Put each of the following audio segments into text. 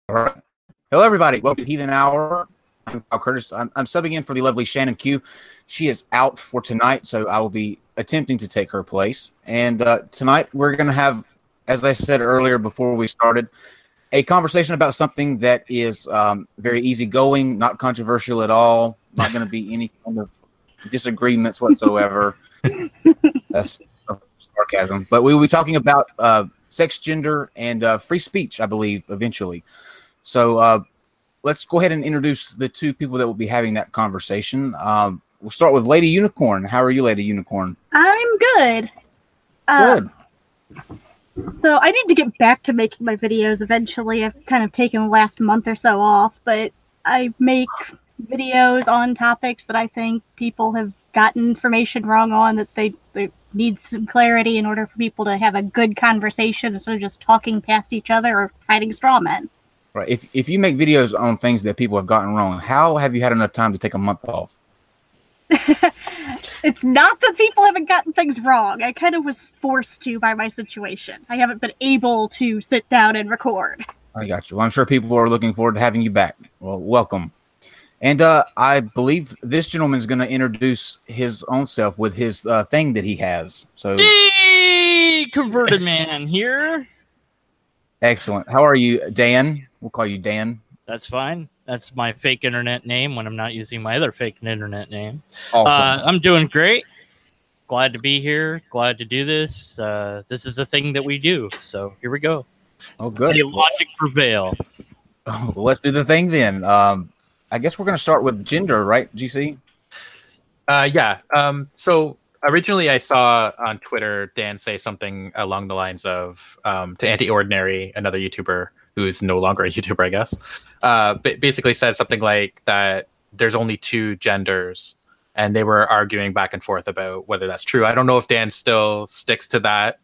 All right. Hello, everybody. Welcome to Heathen Hour. I'm Kyle Curtis. I'm subbing in for the lovely Shannon Q. She is out for tonight, so I will be attempting to take her place. And tonight we're going to have, as I said earlier before we started, a conversation about something that is very easygoing, not controversial at all, not going to be any kind of disagreements whatsoever. That's sarcasm. But we will be talking about sex, gender, and free speech, I believe, eventually. So let's go ahead and introduce the two people that will be having that conversation. We'll start with Lady Unicorn. How are you, Lady Unicorn? I'm good. Good. So I need to get back to making my videos eventually. I've kind of taken the last month or so off, but I make videos on topics that I think people have gotten information wrong on, that they need some clarity in order for people to have a good conversation instead of just talking past each other or fighting straw men. Right. If you make videos on things that people have gotten wrong, how have you had enough time to take a month off? It's not that people haven't gotten things wrong. I kind of was forced to by my situation. I haven't been able to sit down and record. I got you. Well, I'm sure people are looking forward to having you back. Well, welcome. And I believe this gentleman is going to introduce his own self with his thing that he has. So, Converted Man here. Excellent. How are you, Dan? We'll call you Dan. That's fine. That's my fake internet name when I'm not using my other fake internet name. Awesome. I'm doing great. Glad to be here. Glad to do this. This is a thing that we do. So here we go. Oh, good. May logic prevail. Oh, well, let's do the thing then. I guess we're going to start with gender, right, GC? Yeah. So originally I saw on Twitter Dan say something along the lines of to Anti-Ordinary, another YouTuber who's no longer a YouTuber, I guess, basically said something like that there's only two genders, and they were arguing back and forth about whether that's true. I don't know if Dan still sticks to that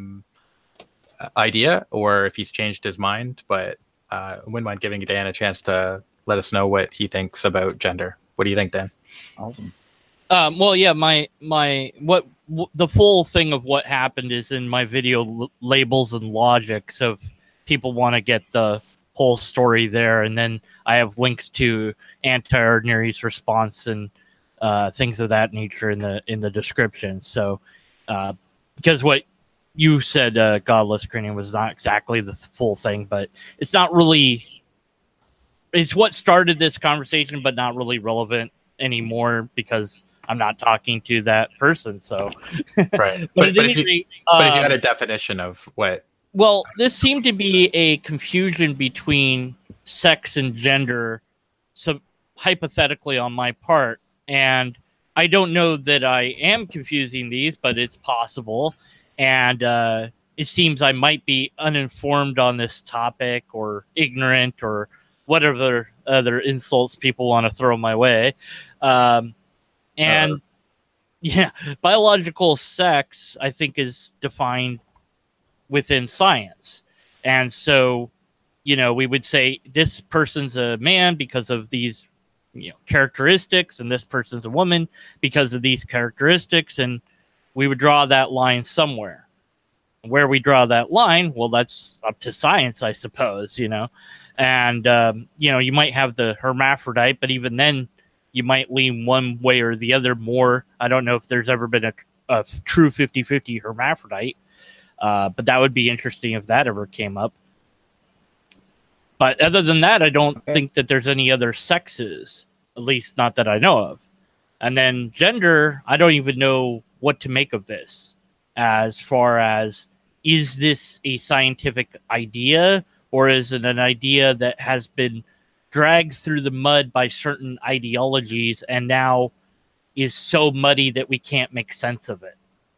idea or if he's changed his mind, but I wouldn't mind giving Dan a chance to let us know what he thinks about gender. What do you think, Dan? Awesome. Well, yeah, the full thing of what happened is in my video labels and logics of people want to get the whole story there, and then I have links to Anti-Ordinary's response and things of that nature in the description. So, because what you said, Godless Cranium, was not exactly the full thing, but it's not really. It's what started this conversation, but not really relevant anymore because I'm not talking to that person. So, right. but if you had a definition of what. Well, this seemed to be a confusion between sex and gender, so hypothetically on my part, and I don't know that I am confusing these, but it's possible, and it seems I might be uninformed on this topic or ignorant or whatever other insults people want to throw my way. Yeah, biological sex, I think, is defined within science. And so, we would say this person's a man because of these, characteristics, and this person's a woman because of these characteristics. And we would draw that line somewhere. Where we draw that line, well, that's up to science, I suppose, And, you might have the hermaphrodite, but even then you might lean one way or the other more. I don't know if there's ever been a true 50-50 hermaphrodite. But that would be interesting if that ever came up. But other than that, I don't think that there's any other sexes, at least not that I know of. And then gender, I don't even know what to make of this. As far as, is this a scientific idea, or is it an idea that has been dragged through the mud by certain ideologies and now is so muddy that we can't make sense of it?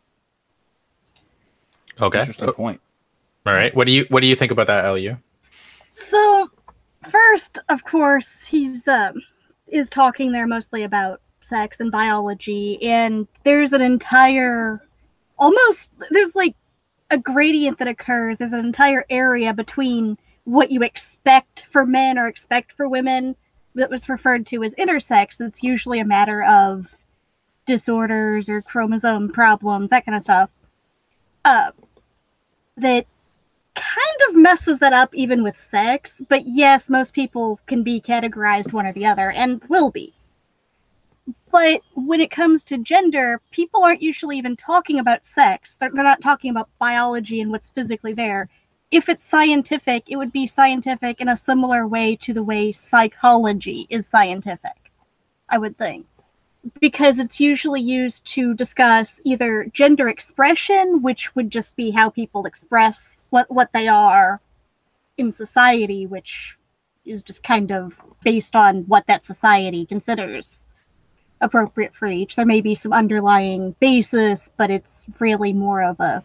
Okay. Interesting point. All right. What do you think about that, LU? So, first, of course, he's is talking there mostly about sex and biology, and there's an entire there's like a gradient that occurs. There's an entire area between what you expect for men or expect for women that was referred to as intersex. That's usually a matter of disorders or chromosome problems, that kind of stuff. That kind of messes that up even with sex, but yes, most people can be categorized one or the other, and will be. But when it comes to gender, people aren't usually even talking about sex. They're not talking about biology and what's physically there. If it's scientific, it would be scientific in a similar way to the way psychology is scientific, I would think. Because it's usually used to discuss either gender expression, which would just be how people express what they are in society, which is just kind of based on what that society considers appropriate for each. There may be some underlying basis, but it's really more of a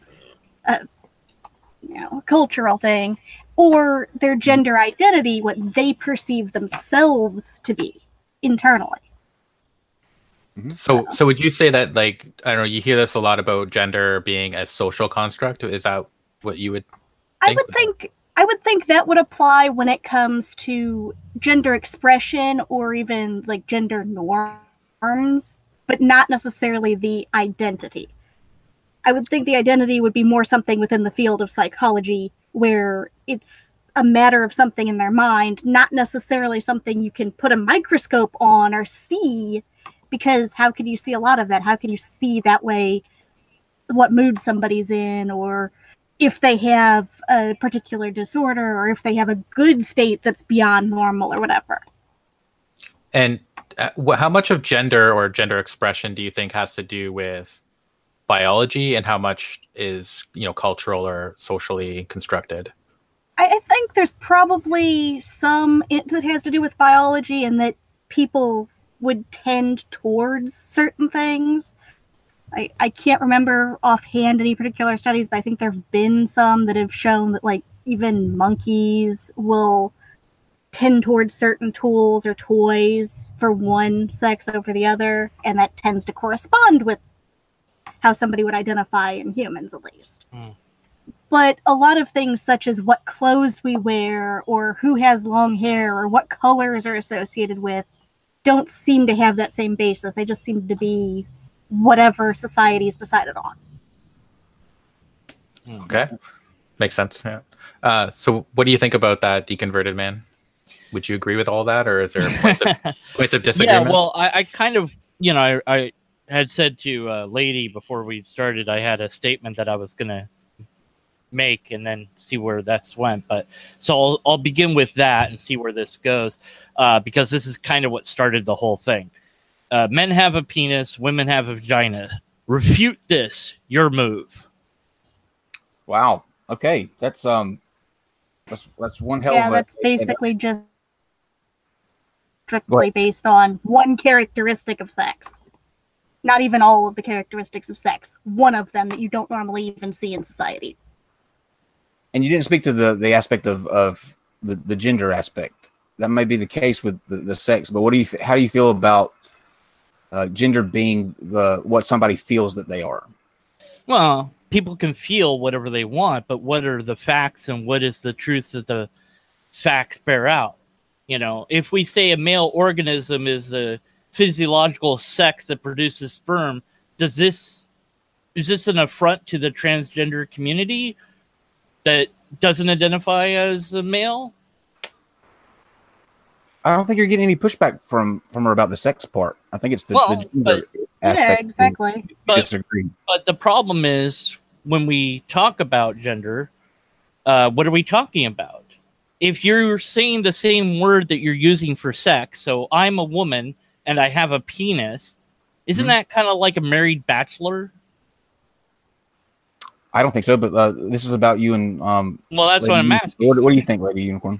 cultural thing. Or their gender identity, what they perceive themselves to be internally. So would you say that, like, I don't know, you hear this a lot about gender being a social construct? Is that what you would think? I would think that would apply when it comes to gender expression or even like gender norms, but not necessarily the identity. I would think the identity would be more something within the field of psychology where it's a matter of something in their mind, not necessarily something you can put a microscope on or see. Because how can you see a lot of that? How can you see that way what mood somebody's in, or if they have a particular disorder, or if they have a good state that's beyond normal or whatever? And how much of gender or gender expression do you think has to do with biology, and how much is, cultural or socially constructed? I think there's probably some that has to do with biology, and that people would tend towards certain things. I can't remember offhand any particular studies, but I think there have been some that have shown that like even monkeys will tend towards certain tools or toys for one sex over the other, and that tends to correspond with how somebody would identify in humans, at least. But a lot of things such as what clothes we wear, or who has long hair, or what colors are associated with, don't seem to have that same basis. They just seem to be whatever society's decided on. Okay. Makes sense. Yeah. So what do you think about that deconverted man? Would you agree with all that, or is there points of disagreement? Yeah, well, I kind of, I had said to Lady before we started, I had a statement that I was going to make and then see where that's went. But so I'll begin with that and see where this goes, because this is kind of what started the whole thing. Men have a penis, women have a vagina. Refute this, your move. Wow. Okay, that's one hell of a. That's basically just strictly based on one characteristic of sex. Not even all of the characteristics of sex. One of them that you don't normally even see in society. And you didn't speak to the aspect of the gender aspect. That may be the case with the sex, but how do you feel about gender being what somebody feels that they are? Well, people can feel whatever they want, but what are the facts and what is the truth that the facts bear out? If we say a male organism is a physiological sex that produces sperm, is this an affront to the transgender community that doesn't identify as a male? I don't think you're getting any pushback from her about the sex part. I think it's the gender aspect. Yeah, exactly. Disagree. But the problem is when we talk about gender, what are we talking about? If you're saying the same word that you're using for sex, so I'm a woman and I have a penis, isn't that kind of like a married bachelor? I don't think so, but this is about you and well, that's Lady what I'm asking. What do you think, Lady Unicorn?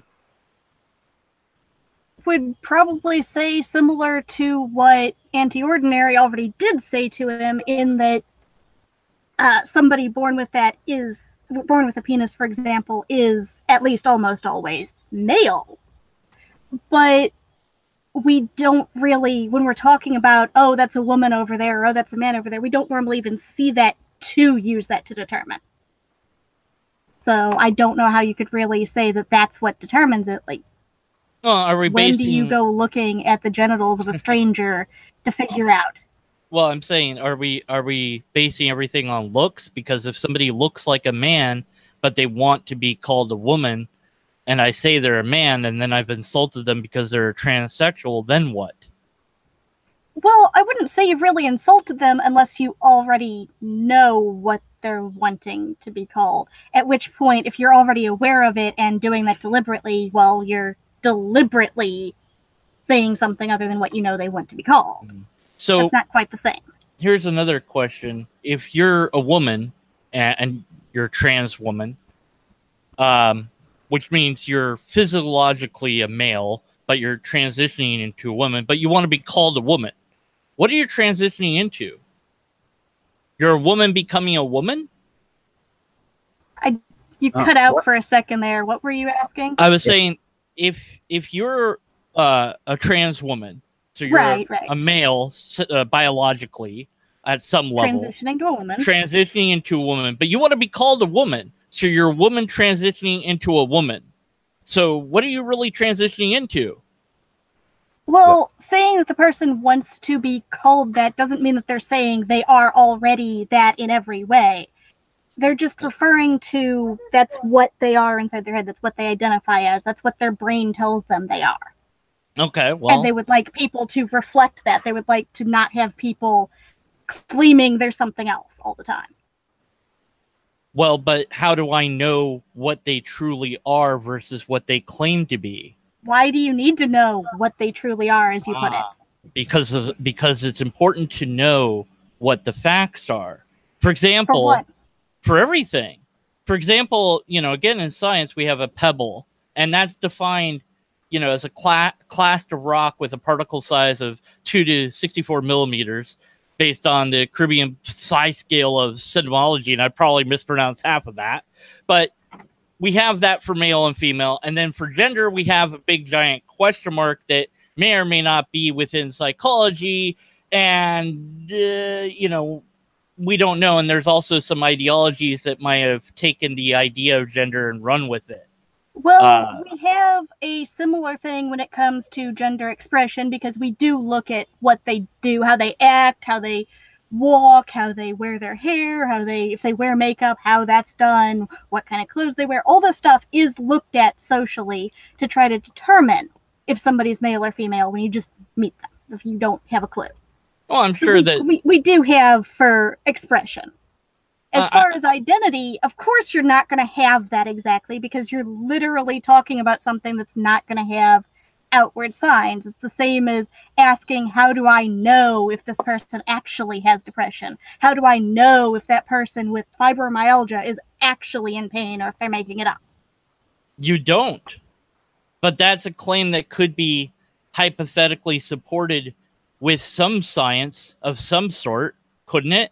Would probably say similar to what Anti-Ordinary already did say to him, in that somebody born with a penis, for example, is at least almost always male. But we don't really, when we're talking about, oh, that's a woman over there, or oh, that's a man over there, we don't normally even see that to use that to determine. So I don't know how you could really say that that's what determines it. Like, when do you go looking at the genitals of a stranger to figure out? Well, I'm saying, are we basing everything on looks? Because if somebody looks like a man but they want to be called a woman, and I say they're a man, and then I've insulted them because they're a transsexual, then what? Well, I wouldn't say you've really insulted them unless you already know what they're wanting to be called. At which point, if you're already aware of it and doing that deliberately, well, you're deliberately saying something other than what you know they want to be called. So it's not quite the same. Here's another question. If you're a woman and you're a trans woman, which means you're physiologically a male, but you're transitioning into a woman, but you want to be called a woman, what are you transitioning into? You're a woman becoming a woman? You cut out for a second there. What were you asking? I was saying, if you're a trans woman, so you're right. a male biologically at some level, transitioning to a woman, transitioning into a woman, but you want to be called a woman, so you're a woman transitioning into a woman. So what are you really transitioning into? Well, saying that the person wants to be called that doesn't mean that they're saying they are already that in every way. They're just referring to that's what they are inside their head. That's what they identify as. That's what their brain tells them they are. Okay, well. And they would like people to reflect that. They would like to not have people claiming there's something else all the time. Well, but how do I know what they truly are versus what they claim to be? Why do you need to know what they truly are, as you put it? Because it's important to know what the facts are. For example, for what? For everything. For example, again, in science, we have a pebble, and that's defined, as a class of rock with a particle size of 2 to 64 millimeters, based on the Caribbean size scale of symptomology, and I probably mispronounced half of that. But we have that for male and female, and then for gender, we have a big giant question mark that may or may not be within psychology, and we don't know. And there's also some ideologies that might have taken the idea of gender and run with it. Well, we have a similar thing when it comes to gender expression, because we do look at what they do, how they act, how they walk, how they wear their hair, if they wear makeup, how that's done, what kind of clothes they wear. All this stuff is looked at socially to try to determine if somebody's male or female when you just meet them, if you don't have a clue. Well, I'm sure that we do have for expression. As far as identity, of course you're not going to have that exactly, because you're literally talking about something that's not going to have outward signs. It's the same as asking, how do I know if this person actually has depression? How do I know if that person with fibromyalgia is actually in pain, or if they're making it up? You don't. But that's a claim that could be hypothetically supported with some science of some sort, couldn't it?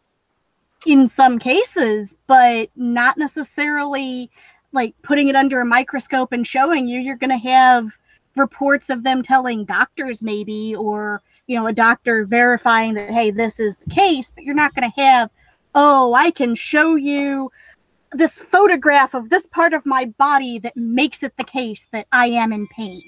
In some cases, but not necessarily like putting it under a microscope and showing you. You're going to have reports of them telling doctors maybe, or, a doctor verifying that, hey, this is the case, but you're not going to have, oh, I can show you this photograph of this part of my body that makes it the case that I am in pain,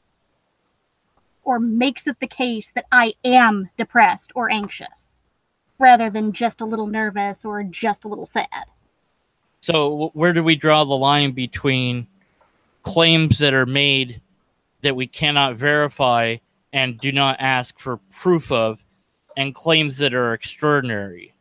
or makes it the case that I am depressed or anxious, rather than just a little nervous or just a little sad. So where do we draw the line between claims that are made that we cannot verify and do not ask for proof of, and claims that are extraordinary?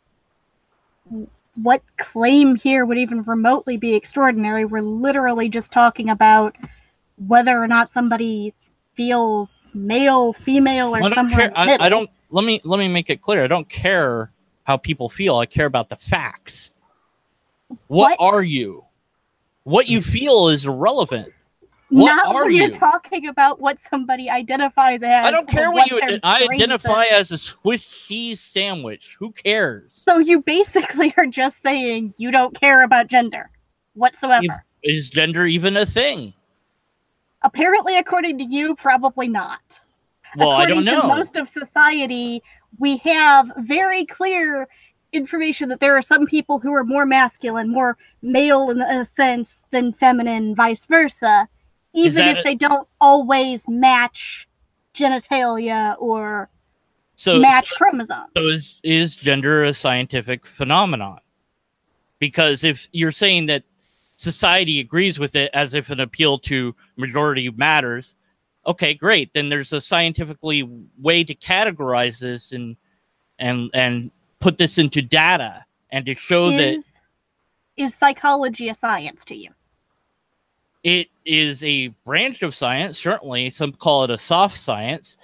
What claim here would even remotely be extraordinary? We're literally just talking about whether or not somebody feels male, female, or somewhere in the middle. I don't. Let me make it clear. I don't care how people feel. I care about the facts. What are you? What you feel is irrelevant. What Not are when you? You're talking about what somebody identifies as. I don't care what you I identify as a Swiss cheese sandwich. Who cares? So you basically are just saying you don't care about gender whatsoever. Is gender even a thing? Apparently, according to you, probably not. Well, I don't know. According to most of society, we have very clear information that there are some people who are more masculine, more male in a sense than feminine, vice versa, even if they don't always match genitalia or match chromosomes. So is gender a scientific phenomenon? Because if you're saying that society agrees with it as if an appeal to majority matters, okay, great. Then there's a scientifically way to categorize this and put this into data and to show that. Is psychology a science to you? It is a branch of science, certainly. Some call it a soft science.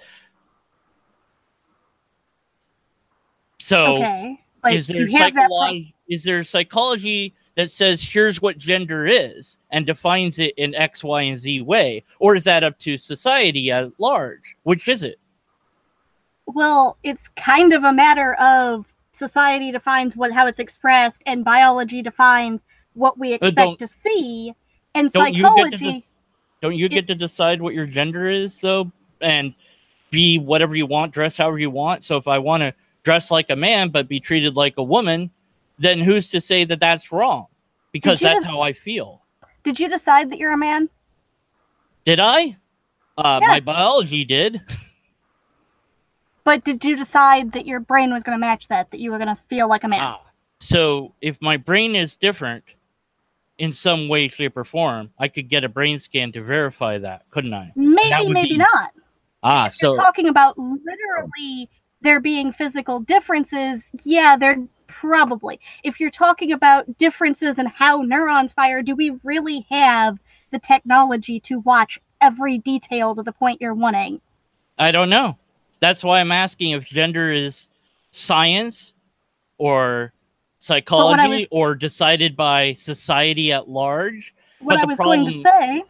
So, okay. is there psychology that says here's what gender is and defines it in X, Y, and Z way? Or is that up to society at large? Which is it? Well, it's kind of a matter of society defines how it's expressed, and biology defines what we expect to see. And psychology. Don't you get to decide what your gender is, though, and be whatever you want, dress however you want? So if I want to dress like a man but be treated like a woman, then who's to say that that's wrong? Because that's how I feel. Did you decide that you're a man? Did I? Yeah. My biology did. But did you decide that your brain was going to match that you were going to feel like a man? So if my brain is different in some way, shape, or form, I could get a brain scan to verify that, couldn't I? Maybe not. If you're talking about literally there being physical differences, yeah, there probably. If you're talking about differences in how neurons fire, do we really have the technology to watch every detail to the point you're wanting? I don't know. That's why I'm asking if gender is science or psychology or decided by society at large. What I was going to say,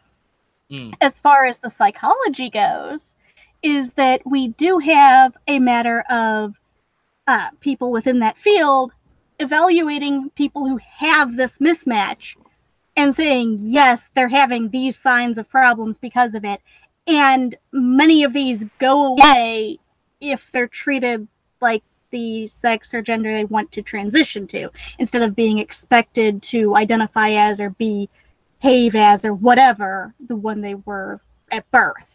as far as the psychology goes, is that we do have a matter of people within that field evaluating people who have this mismatch and saying, yes, they're having these signs of problems because of it. And many of these go away if they're treated like the sex or gender they want to transition to, instead of being expected to identify as or behave as or whatever the one they were at birth.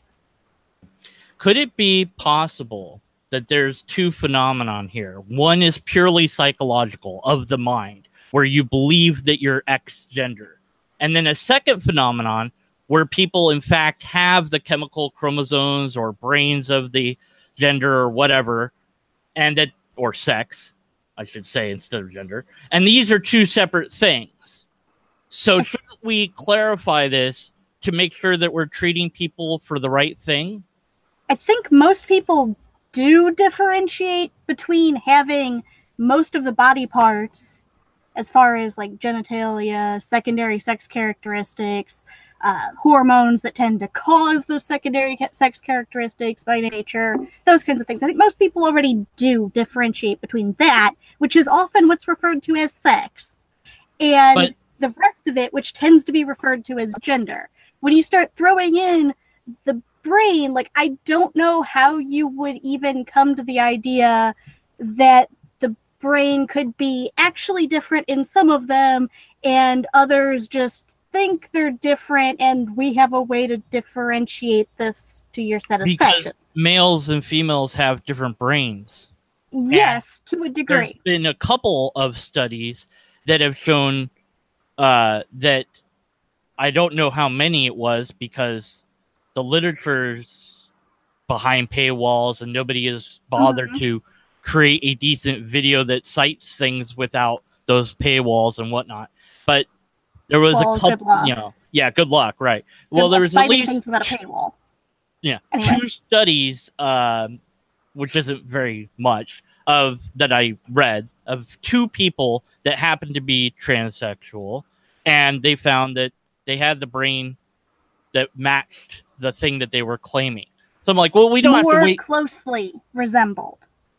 Could it be possible that there's two phenomenon here? One is purely psychological, of the mind, where you believe that you're X gender. And then a second phenomenon where people, in fact, have the chemical chromosomes or brains of the gender or whatever, and that, or sex, I should say, instead of gender. And these are two separate things. So shouldn't we clarify this to make sure that we're treating people for the right thing? I think most people do differentiate between having most of the body parts, as far as like genitalia, secondary sex characteristics, hormones that tend to cause those secondary sex characteristics by nature, those kinds of things. I think most people already do differentiate between that, which is often what's referred to as sex, and the rest of it, which tends to be referred to as gender. When you start throwing in the brain, like, I don't know how you would even come to the idea that the brain could be actually different in some of them and others just think they're different, and we have a way to differentiate this to your satisfaction. Because males and females have different brains. Yes, and to a degree. There's been a couple of studies that have shown that, I don't know how many it was because the literature's behind paywalls and nobody has bothered to create a decent video that cites things without those paywalls and whatnot. But there was a couple, good luck, right? Well, there was at least things without a paywall. Yeah, anyway. 2 studies, which isn't very much, that I read of 2 people that happened to be transsexual, and they found that they had the brain that matched the thing that they were claiming. So I'm like, well, we don't have to wait. Closely resembled.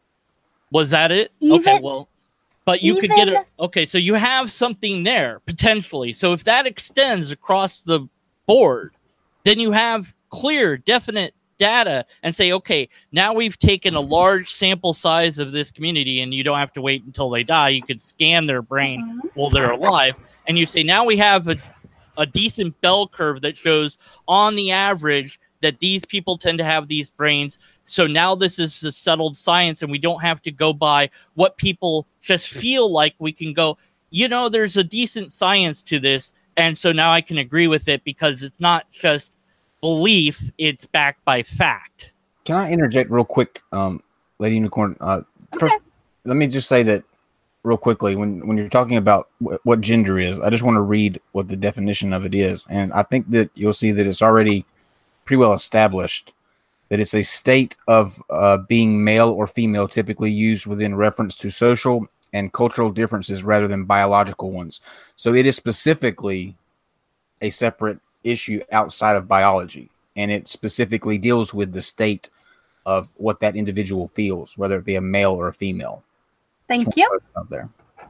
Was that it? Okay, well, but you could get it. Okay, so you have something there potentially. So if that extends across the board, then you have clear, definite data and say, okay, now we've taken a large sample size of this community, and you don't have to wait until they die. You could scan their brain while they're alive, and you say, now we have a decent bell curve that shows on the average that these people tend to have these brains. So now this is a settled science, and we don't have to go by what people just feel like. We can go, there's a decent science to this, and so now I can agree with it because it's not just belief, it's backed by fact. Can I interject real quick, Lady Unicorn? First, let me just say that real quickly. When you're talking about what gender is, I just want to read what the definition of it is. And I think that you'll see that it's already pretty well established that it's a state of being male or female, typically used within reference to social and cultural differences rather than biological ones. So it is specifically a separate issue outside of biology, and it specifically deals with the state of what that individual feels, whether it be a male or a female. Thank you. Out there.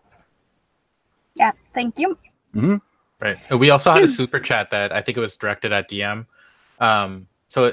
Yeah, thank you. Mm-hmm. Right. And we also had a super chat that I think it was directed at DM. So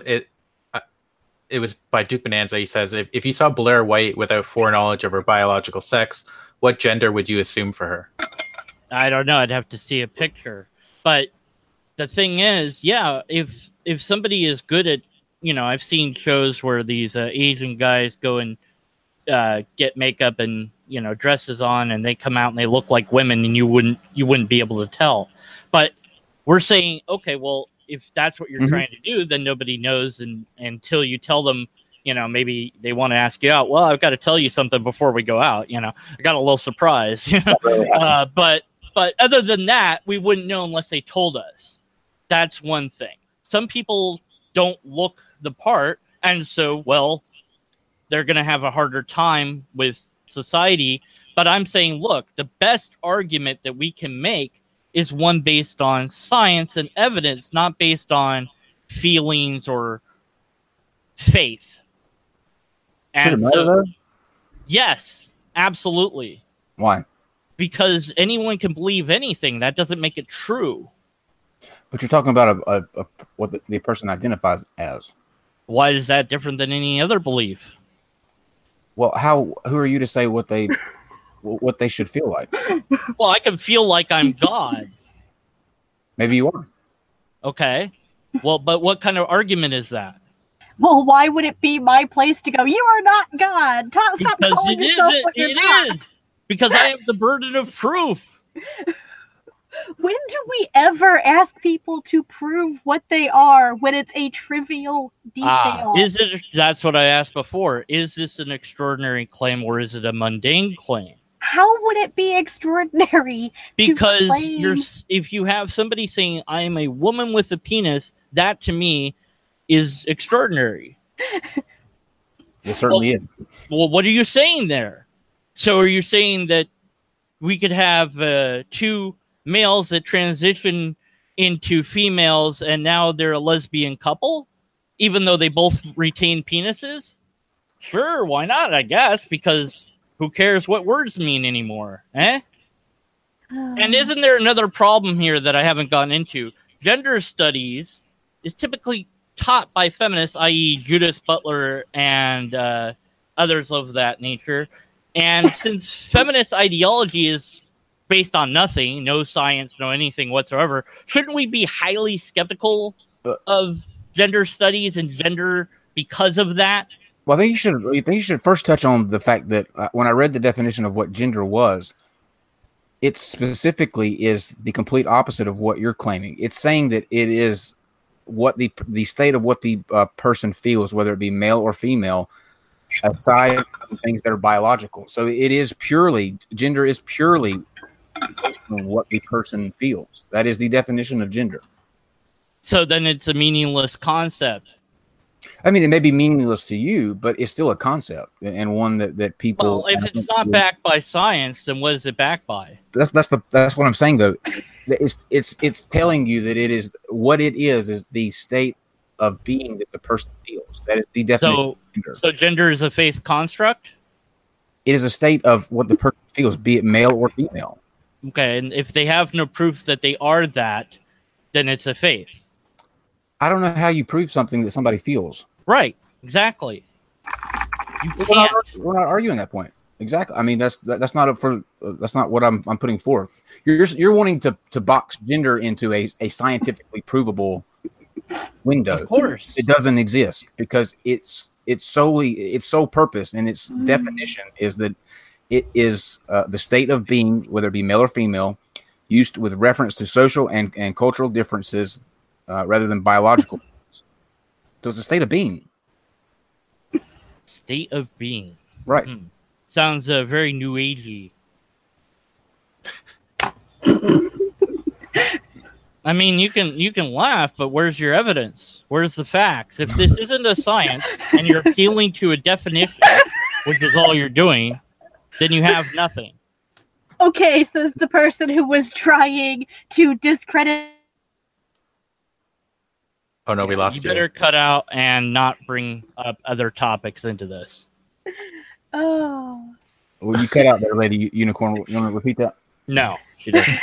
it was by Duke Bonanza. He says, if you saw Blair White without foreknowledge of her biological sex, what gender would you assume for her? I don't know. I'd have to see a picture. But the thing is, yeah, if somebody is good at, I've seen shows where these Asian guys go and get makeup and dresses on, and they come out and they look like women, and you wouldn't be able to tell. But we're saying, okay, well, if that's what you're trying to do, then nobody knows, and until you tell them, maybe they want to ask you out. Well, I've got to tell you something before we go out. I got a little surprise. But other than that, we wouldn't know unless they told us. That's one thing. Some people don't look the part, and so, well, they're going to have a harder time with society. But I'm saying, look, the best argument that we can make is one based on science and evidence, not based on feelings or faith. Should it matter, though? Yes, absolutely. Why? Because anyone can believe anything. That doesn't make it true. But you're talking about what the person identifies as. Why is that different than any other belief? Well, who are you to say what they should feel like? Well, I can feel like I'm God. Maybe you are. Okay. Well, but what kind of argument is that? Well, why would it be my place to go, you are not God? Stop calling yourself what you're not. It is. Because I have the burden of proof. When do we ever ask people to prove what they are when it's a trivial detail? That's what I asked before. Is this an extraordinary claim or is it a mundane claim? How would it be extraordinary? Because if you have somebody saying, I am a woman with a penis, that to me is extraordinary. It certainly is. Well, what are you saying there? So are you saying that we could have two males that transition into females and now they're a lesbian couple, even though they both retain penises? Sure, why not, I guess, because who cares what words mean anymore, eh? And isn't there another problem here that I haven't gotten into? Gender studies is typically taught by feminists, i.e. Judith Butler and others of that nature. And since feminist ideology is based on nothing, no science, no anything whatsoever, shouldn't we be highly skeptical of gender studies and gender because of that? Well, I think you should first touch on the fact that when I read the definition of what gender was, it specifically is the complete opposite of what you're claiming. It's saying that it is what the state of what the person feels, whether it be male or female, aside from things that are biological. So gender is purely based on what the person feels. That is the definition of gender. So then it's a meaningless concept. I mean, it may be meaningless to you, but it's still a concept and one that people. Well, if it's not backed by science, then what is it backed by? That's what I'm saying, though. It's telling you that it is what it is the state of being that the person feels. That is the definition of gender. So gender is a faith construct? It is a state of what the person feels, be it male or female. Okay, and if they have no proof that they are that, then it's a faith. I don't know how you prove something that somebody feels. Right, exactly. We're not arguing that point. Exactly. I mean, that's not that's not what I'm putting forth. You're wanting to box gender into a scientifically provable window. Of course, it doesn't exist because its sole purpose and its definition is that it is the state of being, whether it be male or female, used with reference to social and cultural differences rather than biological. So it's a state of being. State of being. Right. Sounds very new agey. I mean, you can laugh, but where's your evidence? Where's the facts? If this isn't a science and you're appealing to a definition, which is all you're doing, then you have nothing. Okay, says the person who was trying to discredit. Oh no, we lost you. You better cut out and not bring up other topics into this. Oh. Well, you cut out there, Lady Unicorn. You want to repeat that? No, she doesn't.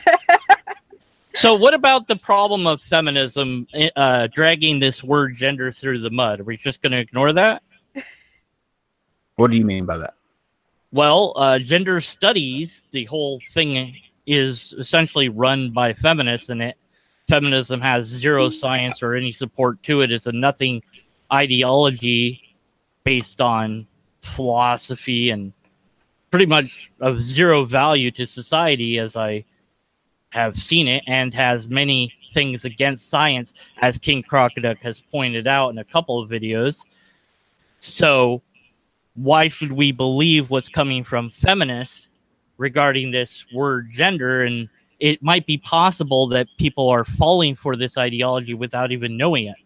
So what about the problem of feminism dragging this word gender through the mud? Are we just going to ignore that? What do you mean by that? Well, gender studies, the whole thing is essentially run by feminists, and feminism has zero science or any support to it. It's a nothing ideology based on philosophy and pretty much of zero value to society, as I have seen it, and has many things against science, as King Crocoduck has pointed out in a couple of videos. So why should we believe what's coming from feminists regarding this word gender? And it might be possible that people are falling for this ideology without even knowing it.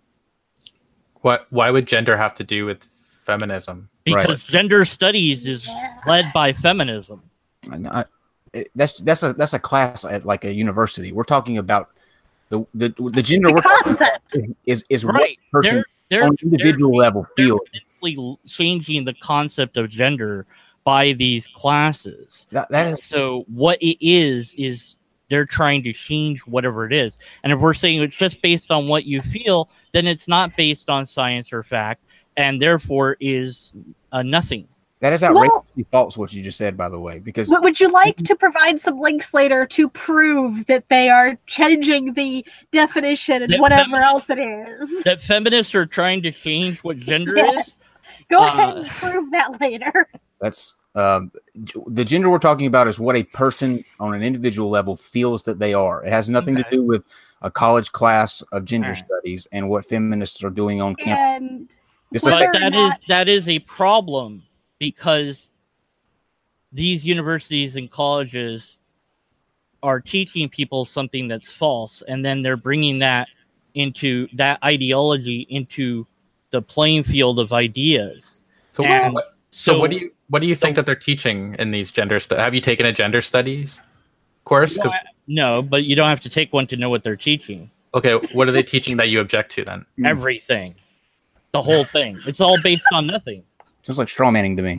Why would gender have to do with feminism? Because gender studies is led by feminism. That's a class at like a university. We're talking about the gender The concept is right. What person on an individual level feels. Changing the concept of gender by these classes. That is so. What it is they're trying to change whatever it is. And if we're saying it's just based on what you feel, then it's not based on science or fact, and therefore is nothing. That is outrageously false, what you just said, by the way. Because would you like to provide some links later to prove that they are changing the definition and whatever else it is? That feminists are trying to change what gender is? Go ahead and prove that later. That's the gender we're talking about is what a person on an individual level feels that they are. It has nothing to do with a college class of gender studies and what feminists are doing on campus. But that is a problem, because these universities and colleges are teaching people something that's false, and then they're bringing that ideology into the playing field of ideas. So what do you think that they're teaching in these gender studies? Have you taken a gender studies course? No, but you don't have to take one to know what they're teaching. Okay, what are they teaching that you object to then? Everything. The whole thing. It's all based on nothing. Sounds like straw manning to me.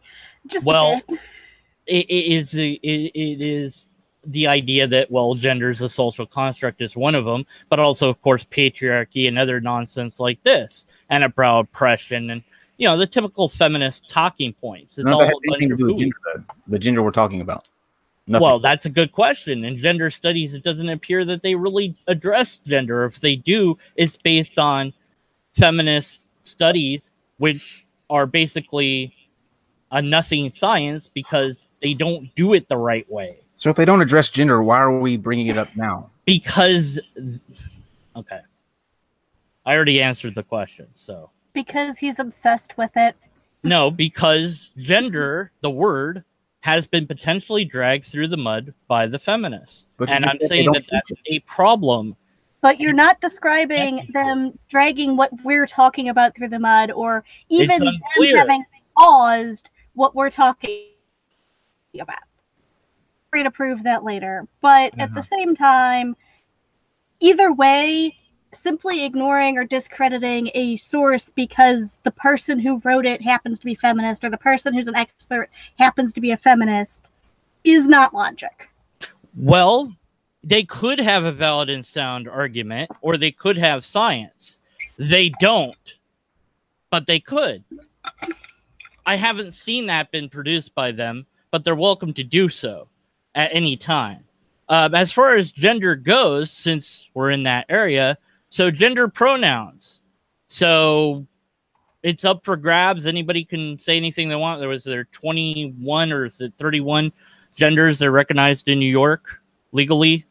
It is the idea that, well, gender is a social construct is one of them, but also, of course, patriarchy and other nonsense like this, and about oppression, and the typical feminist talking points. It's all has anything to do with the gender we're talking about. Nothing. Well, that's a good question. In gender studies, it doesn't appear that they really address gender. If they do, it's based on feminist studies, which are basically a nothing science because they don't do it the right way. So if they don't address gender, why are we bringing it up now? Because, okay, I already answered the question, so. Because he's obsessed with it. No, because gender, the word, has been potentially dragged through the mud by the feminists. And I'm saying that that's a problem. But you're not describing them dragging what we're talking about through the mud, or even them having caused what we're talking about. Free to prove that later. But at the same time, either way, simply ignoring or discrediting a source because the person who wrote it happens to be feminist, or the person who's an expert happens to be a feminist, is not logic. Well, they could have a valid and sound argument, or they could have science. They don't, but they could. I haven't seen that been produced by them, but they're welcome to do so at any time. As far as gender goes, since we're in that area, so gender pronouns. So it's up for grabs. Anybody can say anything they want. There 21 or is it 31 genders that are recognized in New York legally.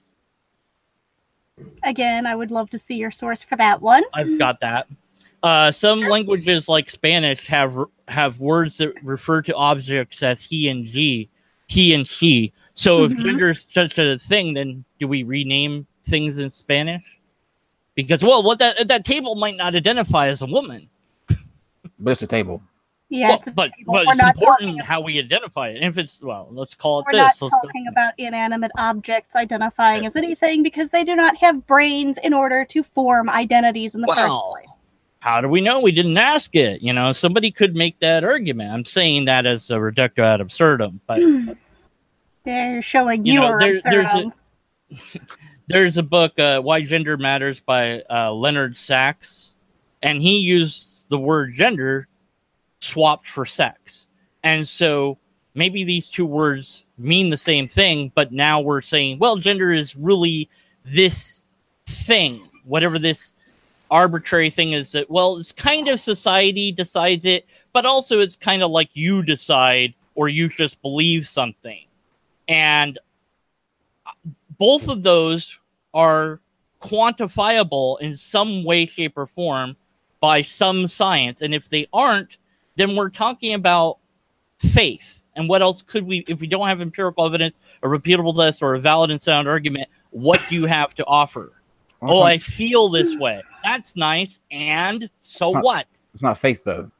Again, I would love to see your source for that one. I've got that. Some languages like Spanish have words that refer to objects as he and she. So if gender is such a thing, then do we rename things in Spanish? Because that table might not identify as a woman, But it's a table. Yeah, but it's important how we identify it. If it's let's call it we're this. We're not talking about inanimate objects identifying as anything because they do not have brains in order to form identities in the first place. How do we know? We didn't ask it. Somebody could make that argument. I'm saying that as a reductio ad absurdum, but they're showing you are absurdum. There's a book, Why Gender Matters by Leonard Sachs, and he used the word gender swapped for sex. And so maybe these two words mean the same thing, but now we're saying, well, gender is really this thing, whatever this arbitrary thing is that, well, it's kind of society decides it, but also it's kind of like you decide or you just believe something. And both of those are quantifiable in some way, shape, or form by some science. And if they aren't, then we're talking about faith. And what else could we, if we don't have empirical evidence, a repeatable test, or a valid and sound argument, what do you have to offer? Oh, I feel this way. That's nice. And so what? It's not faith, though.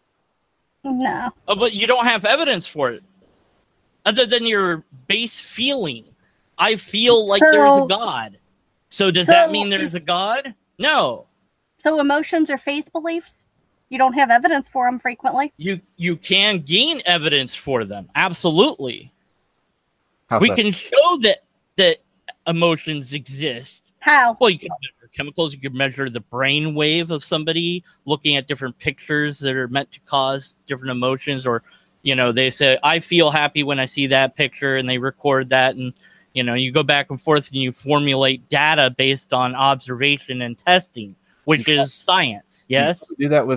No. But you don't have evidence for it. Other than your base feeling. I feel like there's a God. So does that mean there's a God? No. So emotions are faith beliefs? You don't have evidence for them frequently? You can gain evidence for them. Absolutely. How we so? can show that emotions exist. How? Well, you can measure chemicals. You can measure the brain wave of somebody looking at different pictures that are meant to cause different emotions. Or, they say, I feel happy when I see that picture, and they record that. And, you go back and forth and you formulate data based on observation and testing, which is science. Yes? You do that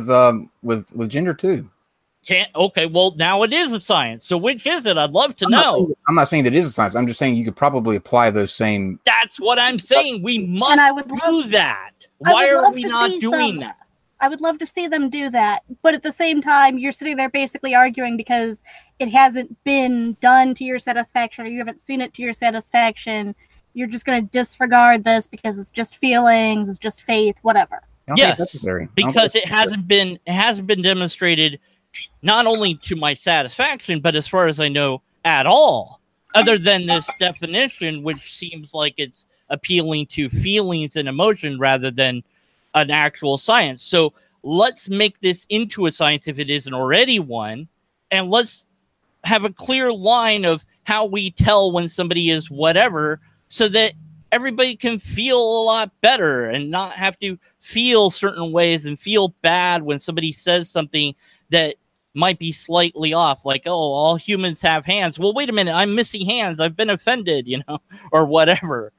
with gender, too. Okay, well, now it is a science. So which is it? I'd love to know. I'm not saying that it is a science. I'm just saying you could probably apply those same... That's what I'm saying. We must do that. Why are we not doing that? I would love to see them do that. But at the same time, you're sitting there basically arguing because it hasn't been done to your satisfaction or you haven't seen it to your satisfaction. You're just going to disregard this because it's just feelings, it's just faith, whatever. Yes, because it hasn't been demonstrated not only to my satisfaction, but as far as I know, at all. Other than this definition, which seems like it's appealing to feelings and emotion rather than an actual science. So let's make this into a science if it isn't already one, and let's have a clear line of how we tell when somebody is whatever, so that everybody can feel a lot better and not have to feel certain ways and feel bad when somebody says something that might be slightly off, like, oh, all humans have hands. Well, wait a minute, I'm missing hands. I've been offended, or whatever.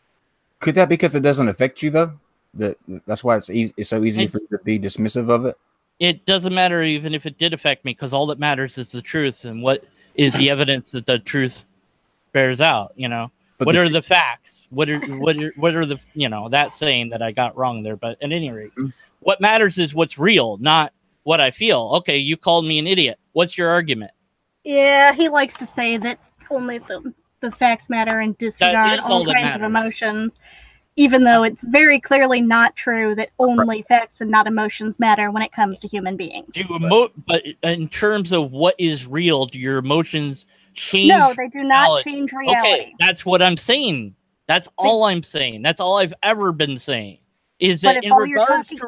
Could that be because it doesn't affect you, though? That's why it's so easy for you to be dismissive of it? It doesn't matter even if it did affect me, because all that matters is the truth and what is the evidence that the truth bears out, But what are the facts? What are the, that saying that I got wrong there. But at any rate, what matters is what's real, not what I feel. Okay, you called me an idiot. What's your argument? Yeah, he likes to say that only the facts matter and disregard all kinds of emotions, even though it's very clearly not true that only facts and not emotions matter when it comes to human beings. But in terms of what is real, do your emotions change? No, they do not change reality. Okay, that's what I'm saying. That's all I'm saying. That's all I've ever been saying. Is that in regards to...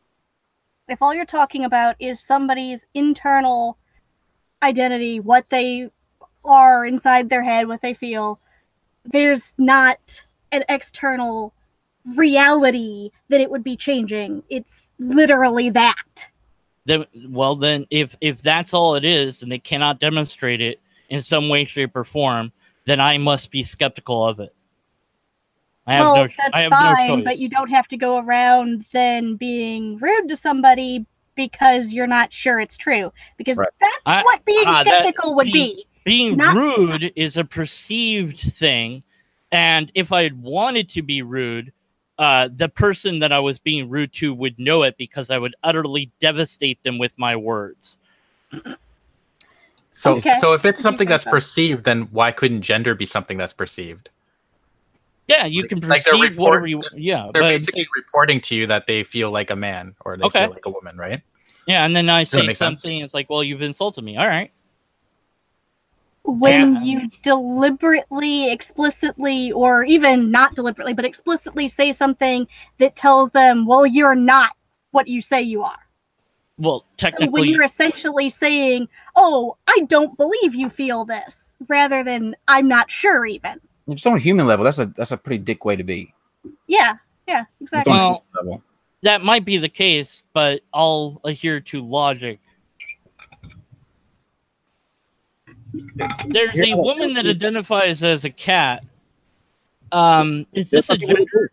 If all you're talking about is somebody's internal identity, what they are inside their head, what they feel, there's not an external reality that it would be changing. It's literally that. Then if that's all it is and they cannot demonstrate it in some way, shape, or form, then I must be skeptical of it. I have no choice. But you don't have to go around then being rude to somebody because you're not sure it's true. Because Right. that's what being skeptical would be. Being Not- rude is a perceived thing, and if I had wanted to be rude, the person that I was being rude to would know it because I would utterly devastate them with my words. So, Okay. so if it's something that's So. perceived, then why couldn't gender be something that's perceived? Yeah, you can Like they're perceive whatever you. Yeah, They're but basically reporting to you that they feel like a man or they Okay. feel like a woman, right? yeah, and then I that say make sense? something. It's like, well, you've insulted me. All right. When Yeah. you deliberately, explicitly, or even not deliberately, but explicitly say something that tells them, well, you're not what you say you are. Well, So when technically, you're essentially saying, oh, I don't believe you feel this, rather than I'm not sure even. Just on a human level, that's a pretty dick way to be. Yeah, Just exactly. on a Well- human level. that might be the case, but I'll adhere to logic. There's a woman that identifies as a cat. Is this a gender?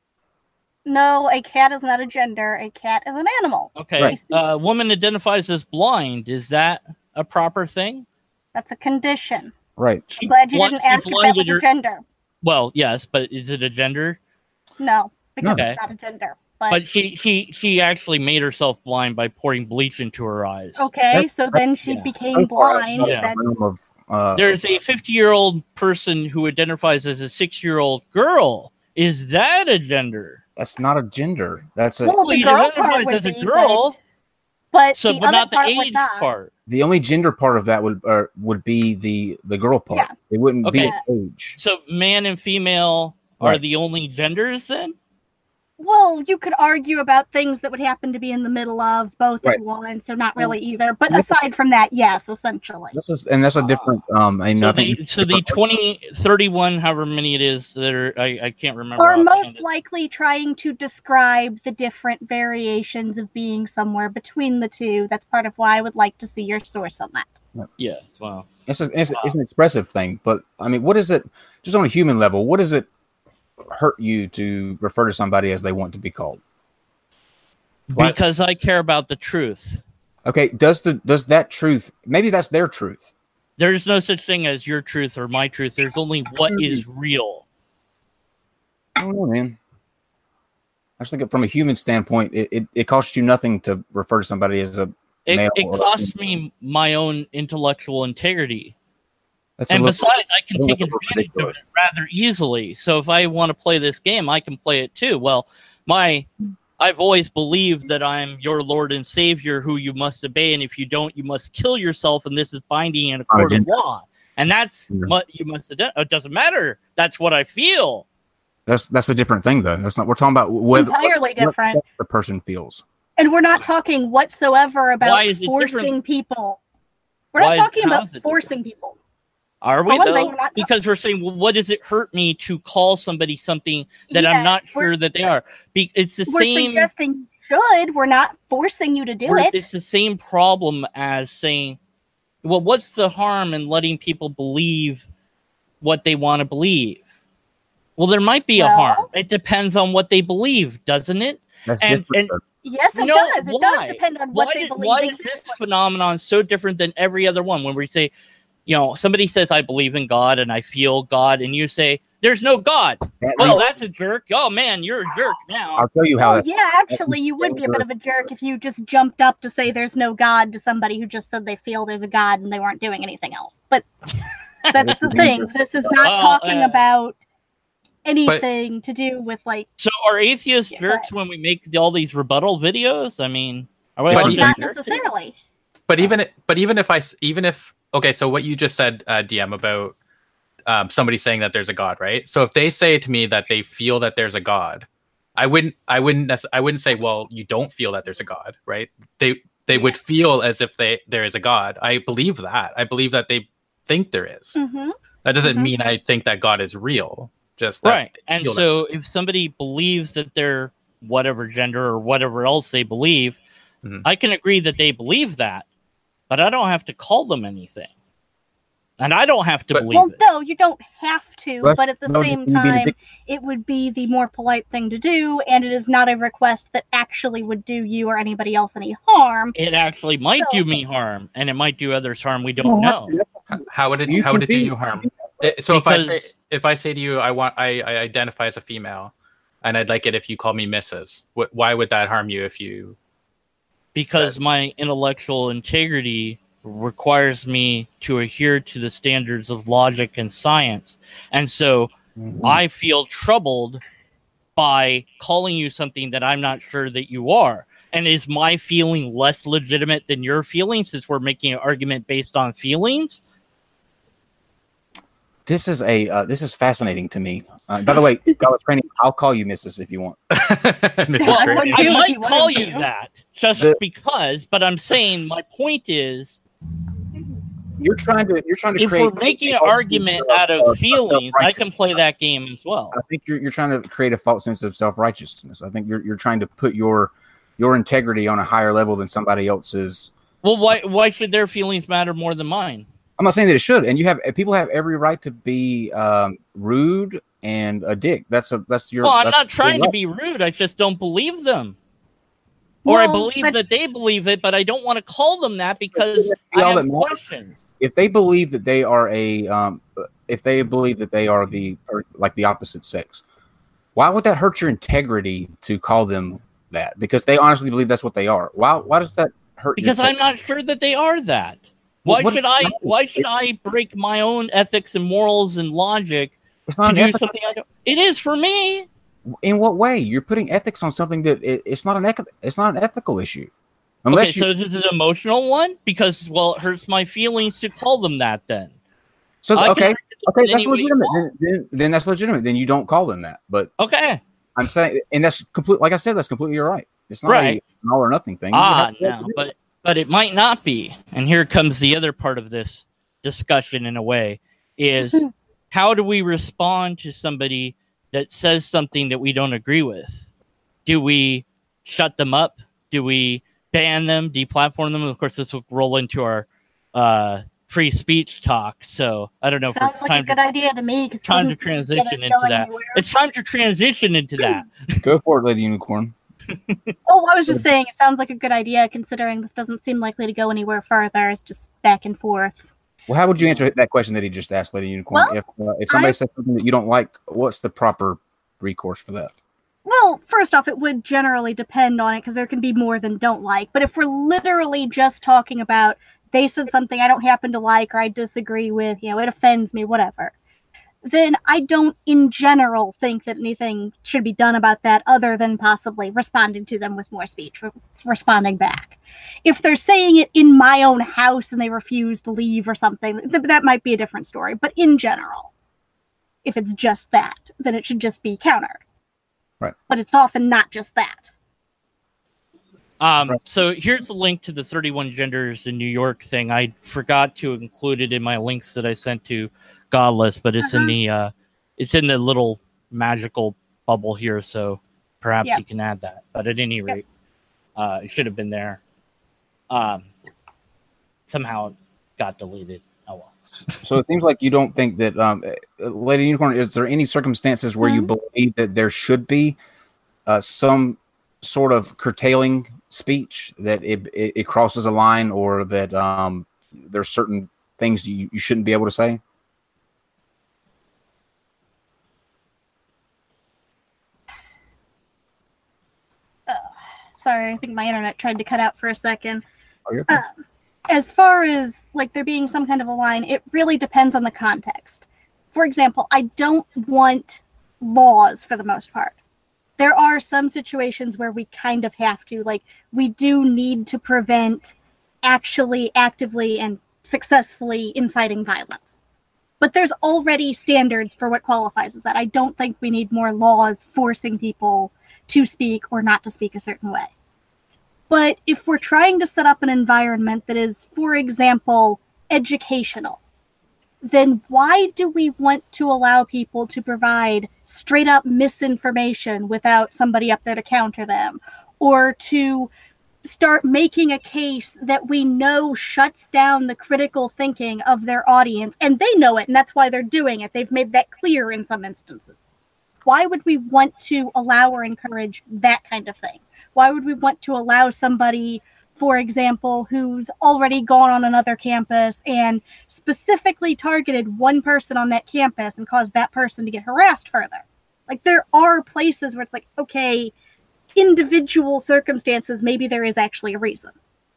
No, a cat is not a gender. A cat is an animal. Okay. Right. A woman identifies as blind. Is that a proper thing? That's a condition. Right. She Glad you bli- didn't she ask if that blinded was a her- gender. Well, yes, but is it a gender? No, because Okay. it's not a gender. But she actually made herself blind by pouring bleach into her eyes. Okay, so then she yeah. became blind. Yeah. That's Realm of, There's a 50-year-old person who identifies as a 6-year-old girl. Is that a gender? that's not a gender. That's a Well, Well, the he girl part identifies would as a be, girl, but so the but other not the part would age not. part. the only gender part of that would be the girl part. Yeah. It wouldn't be Okay. age. So man and female are Right. the only genders then? Well, you could argue about things that would happen to be in the middle of both Right. at once, so not really either. But Yeah. aside from that, yes, essentially. That's a different So the 20, 31, however many it is that are, I can't remember. Are most offhand. likely trying to describe the different variations of being somewhere between the two. That's part of why I would like to see your source on that. Yeah, well. it's an expressive thing, but I mean, what is it? Just on a human level, what does it hurt you to refer to somebody as they want to be called? Why- Because I care about the truth. Okay, does that truth? Maybe that's their truth. There's no such thing as your truth or my truth. There's only what is real. I don't know, man. I just think from a human standpoint, it costs you nothing to refer to somebody as a male. It or- costs me my own intellectual integrity. That's a And little- besides, I can a take little advantage of ridiculous. it rather easily. So if I want to play this game, I can play it too. Well, I've always believed that I'm your Lord and Savior who you must obey, and if you don't, you must kill yourself, and this is binding in a court of gender. law. And that's Yeah. what you must have done. It doesn't matter. That's what I feel. That's a different thing, though. That's not. We're talking about whether Entirely different. what the person feels. And we're not talking whatsoever Why about is it forcing different? people. We're Why not is- talking how about is it forcing people. Are we For one though? thing, we're not- Because we're saying, well, what does it hurt me to call somebody something that I'm not Yes, we're- sure that they are? It's the We're same. suggesting you should. We're not forcing you to do it. It's the same problem as saying, well, what's the harm in letting people believe what they want to believe? Well, there might be a Well- harm. It depends on what they believe, doesn't it? That's And- different, and- Yes, it No, does. It why? does depend on what Why, they did- believe. why is this exactly. phenomenon so different than every other one? When we say, somebody says, I believe in God and I feel God, and you say, there's no God. That Well, means- that's a jerk. Oh, man, you're a jerk now. I'll tell you how. Well, that, yeah, actually, you would be a bit of a jerk if you just jumped up to say there's no God to somebody who just said they feel there's a God and they weren't doing anything else. But that's the thing. This is not Well, talking about anything to do with like So are atheists Yeah, jerks when we make all these rebuttal videos? I mean, are we But all he- not jerks? necessarily. But even if okay, so what you just said, DM, about somebody saying that there's a God, right? So if they say to me that they feel that there's a God, I wouldn't say, well, you don't feel that there's a God, right? They would feel as if there is a God. I believe that. I believe that they think there is. Hmm. That doesn't Mhm. mean I think that God is real. Just that Right. they And feel so if somebody believes that they're whatever gender or whatever else they believe, Mhm. I can agree that they believe that, but I don't have to call them anything. And I don't have to believe Well, it. no, you don't have to, Well, but at the no, same you can be time, ridiculous. it would be the more polite thing to do, and it is not a request that actually would do you or anybody else any harm. It actually might So- do me harm, and it might do others harm. We don't know. How would it You do can you harm? So Because- if I say to you, I identify as a female, and I'd like it if you call me Mrs. Why would that harm you if you? Because Said- my intellectual integrity requires me to adhere to the standards of logic and science. And so I feel troubled by calling you something that I'm not sure that you are. And is my feeling less legitimate than your feeling since we're making an argument based on feelings? This is fascinating to me. By the way, Godless Training, I'll call you Mrs. if you want. Mrs. Well, Gradient. do I if might you call wanted you to. that just The- because, but I'm saying my point is You're trying to if create. we're making an argument out of feelings, I can play that game as well. I think you're trying to create a false sense of self-righteousness. I think you're trying to put your integrity on a higher level than somebody else's. Well, why should their feelings matter more than mine? I'm not saying that it should, and people have every right to be rude and a dick. That's your. Well, I'm that's not trying your to be rude. I just don't believe them. Or I Well, believe but- that they believe it, but I don't want to call them that because Be I all have that matters. questions. If they believe that they are if they believe that they are like the opposite sex, why would that hurt your integrity to call them that? Because they honestly believe that's what they are. Why does that hurt? Because your I'm not sure that they are that. Why What- should I break my own ethics and morals and logic It's to not an do ethical. something I don't? It is for me. In what way? You're putting ethics on something that it's not an ethical issue. Unless Okay, so is this an emotional one? Because, well, it hurts my feelings to call them that then. I can okay, argue it that's any way you legitimate. want. Then that's legitimate. Then you don't call them that. But Okay. I'm saying, and that's complete. Like I said, that's completely right. It's not Right. an all or nothing thing. You have to- No, but it might not be. And here comes the other part of this discussion in a way is how do we respond to somebody that says something that we don't agree with? Do we shut them up? Do we ban them, deplatform them? Of course, this will roll into our free speech talk. So I don't know if Sounds it's like a time good to idea to me. 'Cause it time to doesn't seem to transition get it into going that. anywhere. It's time to transition into that. Go for it, Lady Unicorn. Oh, I was just saying it sounds like a good idea considering this doesn't seem likely to go anywhere further. It's just back and forth. Well, how would you answer that question that he just asked, Lady Unicorn? Well, If somebody I- says something that you don't like, what's the proper recourse for that? Well, first off, it would generally depend on it because there can be more than don't like. But if we're literally just talking about they said something I don't happen to like or I disagree with, it offends me, whatever, then I don't in general think that anything should be done about that other than possibly responding to them with more speech, responding back. If they're saying it in my own house and they refuse to leave or something, that might be a different story. But in general, if it's just that, then it should just be countered. Right. But it's often not just that. So here's the link to the 31 genders in New York thing. I forgot to include it in my links that I sent to Godless, but it's in the little magical bubble here. So perhaps Yep. you can add that. But at any rate, it should have been there. Somehow it got deleted. Oh well. So it seems like you don't think that, Lady Unicorn, is there any circumstances where you believe that there should be some sort of curtailing speech, that it crosses a line, or that there's certain things you shouldn't be able to say? Sorry, I think my internet tried to cut out for a second. Oh, you're okay. As far as like there being some kind of a line, it really depends on the context. For example, I don't want laws for the most part. There are some situations where we kind of have to, like we do need to prevent actually actively and successfully inciting violence. But there's already standards for what qualifies as that. I don't think we need more laws forcing people to speak or not to speak a certain way. But if we're trying to set up an environment that is, for example, educational, then why do we want to allow people to provide straight up misinformation without somebody up there to counter them? Or to start making a case that we know shuts down the critical thinking of their audience, and they know it, and that's why they're doing it. They've made that clear in some instances. Why would we want to allow or encourage that kind of thing? Why would we want to allow somebody, for example, who's already gone on another campus and specifically targeted one person on that campus and caused that person to get harassed further? Like, there are places where it's like, okay, individual circumstances, maybe there is actually a reason.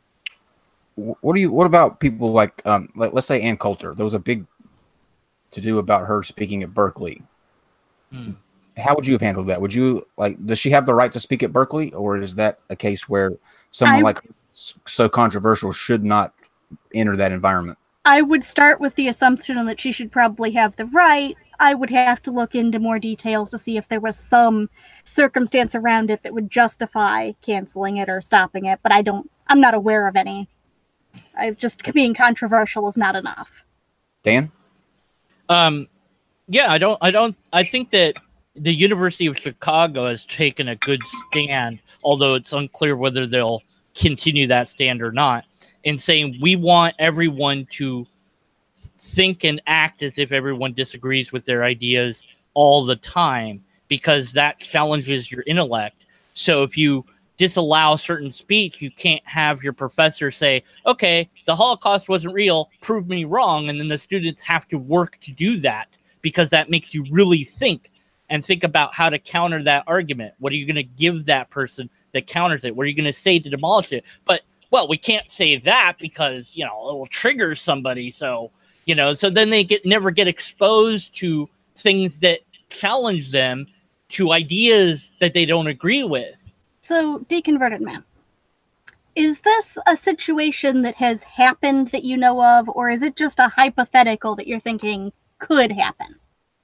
What about people like let's say Ann Coulter? There was a big to do about her speaking at Berkeley. How would you have handled that? Would you does she have the right to speak at Berkeley, or is that a case where someone like her, so controversial, should not enter that environment? I would start with the assumption that she should probably have the right. I would have to look into more details to see if there was some circumstance around it that would justify canceling it or stopping it, but I'm not aware of any. Being controversial is not enough. Dan? Yeah, I think that the University of Chicago has taken a good stand, although it's unclear whether they'll continue that stand or not, in saying we want everyone to think and act as if everyone disagrees with their ideas all the time, because that challenges your intellect. So if you disallow certain speech, you can't have your professor say, okay, the Holocaust wasn't real, prove me wrong, and then the students have to work to do that, because that makes you really think and think about how to counter that argument. What are you going to give that person that counters it? What are you going to say to demolish it? But, well, we can't say that because, it will trigger somebody. So, so then they never get exposed to things that challenge them, to ideas that they don't agree with. So, Deconverted Man, is this a situation that has happened that you know of, or is it just a hypothetical that you're thinking could happen?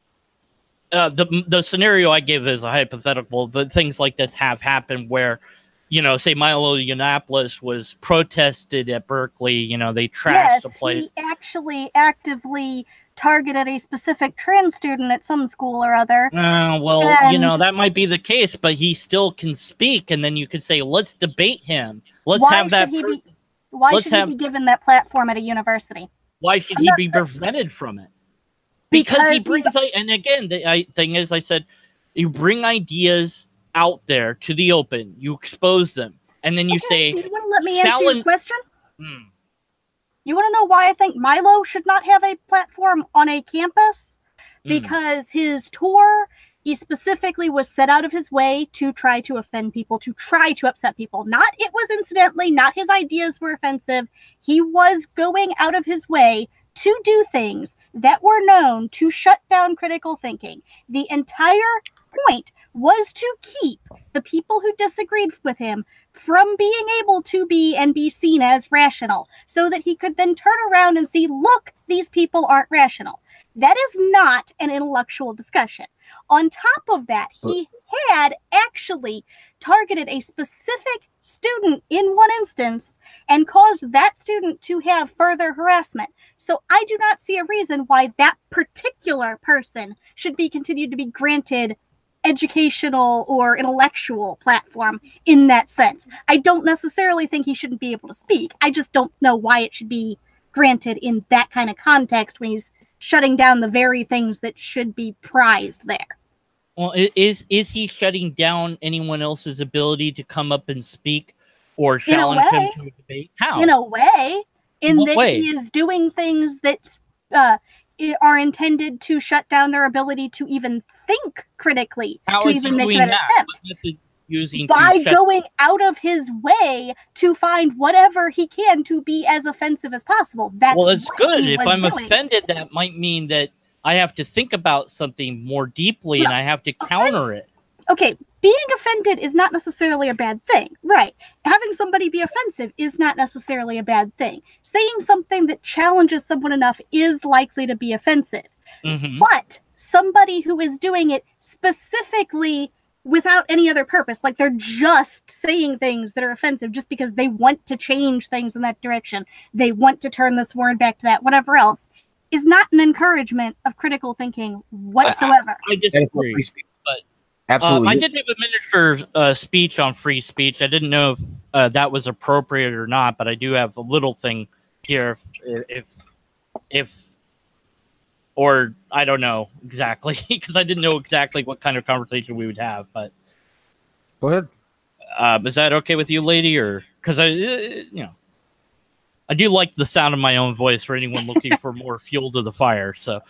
The scenario I gave is a hypothetical, but things like this have happened where, say Milo Yiannopoulos was protested at Berkeley, they trashed the place. He actually actively targeted a specific trans student at some school or other. That might be the case, but he still can speak, and then you could say, let's debate him. Why should he be given that platform at a university? Why should he be prevented from it? Because he brings, and again, the thing is, I said, you bring ideas out there to the open, you expose them, and then you say, you want to let me answer your question? You want to know why I think Milo should not have a platform on a campus? Because his tour, he specifically was set out of his way to try to offend people, to try to upset people. It was incidentally, not his ideas were offensive. He was going out of his way to do things that were known to shut down critical thinking. The entire point was to keep the people who disagreed with him from being able to be seen as rational, so that he could then turn around and see, look, these people aren't rational. That is not an intellectual discussion. On top of that, he had actually targeted a specific student in one instance and caused that student to have further harassment. So I do not see a reason why that particular person should be continued to be granted educational or intellectual platform in that sense. I don't necessarily think he shouldn't be able to speak. I just don't know why it should be granted in that kind of context when he's shutting down the very things that should be prized there. Well, is he shutting down anyone else's ability to come up and speak or challenge him to a debate? How? In a way. He is doing things that are intended to shut down their ability to even think critically. How to is even he make doing that attempt. By going out of his way to find whatever he can to be as offensive as possible. It's good. If I'm offended, that might mean that I have to think about something more deeply and I have to counter it. Okay, being offended is not necessarily a bad thing, right? Having somebody be offensive is not necessarily a bad thing. Saying something that challenges someone enough is likely to be offensive. Mm-hmm. But somebody who is doing it specifically without any other purpose, like they're just saying things that are offensive just because they want to change things in that direction, they want to turn this word back to that, whatever else, is not an encouragement of critical thinking whatsoever. I disagree. But absolutely, I did have a miniature speech on free speech. I didn't know if that was appropriate or not, but I do have a little thing here. If or I don't know exactly because I didn't know exactly what kind of conversation we would have. But Go ahead. Is that okay with you, lady? Or because I do like the sound of my own voice for anyone looking for more fuel to the fire. So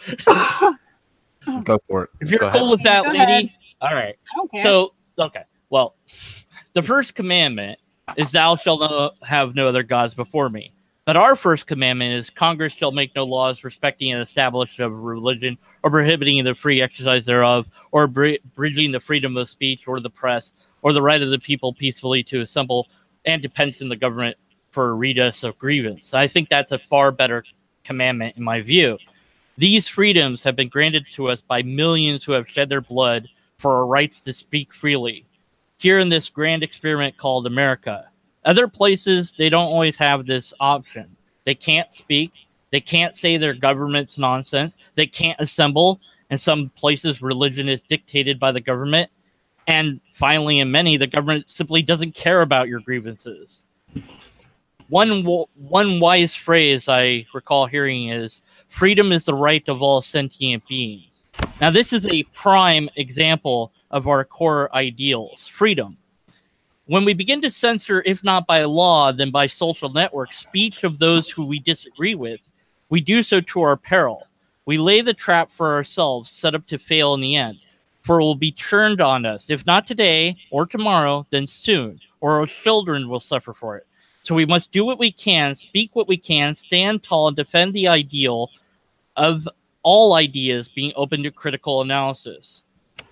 Go for it. if you're Go cool with that, Go lady, ahead. all right. I don't care. So okay, well, the first commandment is "Thou shalt have no other gods before me." But our first commandment is Congress shall make no laws respecting an establishment of religion or prohibiting the free exercise thereof or bridging the freedom of speech or the press or the right of the people peacefully to assemble and to pension the government for redress of grievance. I think that's a far better commandment in my view. These freedoms have been granted to us by millions who have shed their blood for our rights to speak freely. Here in this grand experiment called America. Other places, they don't always have this option. They can't speak. They can't say their government's nonsense. They can't assemble. In some places, religion is dictated by the government. And finally, in many, the government simply doesn't care about your grievances. One wise phrase I recall hearing is, freedom is the right of all sentient beings. Now, this is a prime example of our core ideals, freedom. When we begin to censor, if not by law, then by social networks, speech of those who we disagree with, we do so to our peril. We lay the trap for ourselves, set up to fail in the end. For it will be turned on us, if not today or tomorrow, then soon, or our children will suffer for it. So we must do what we can, speak what we can, stand tall, and defend the ideal of all ideas being open to critical analysis.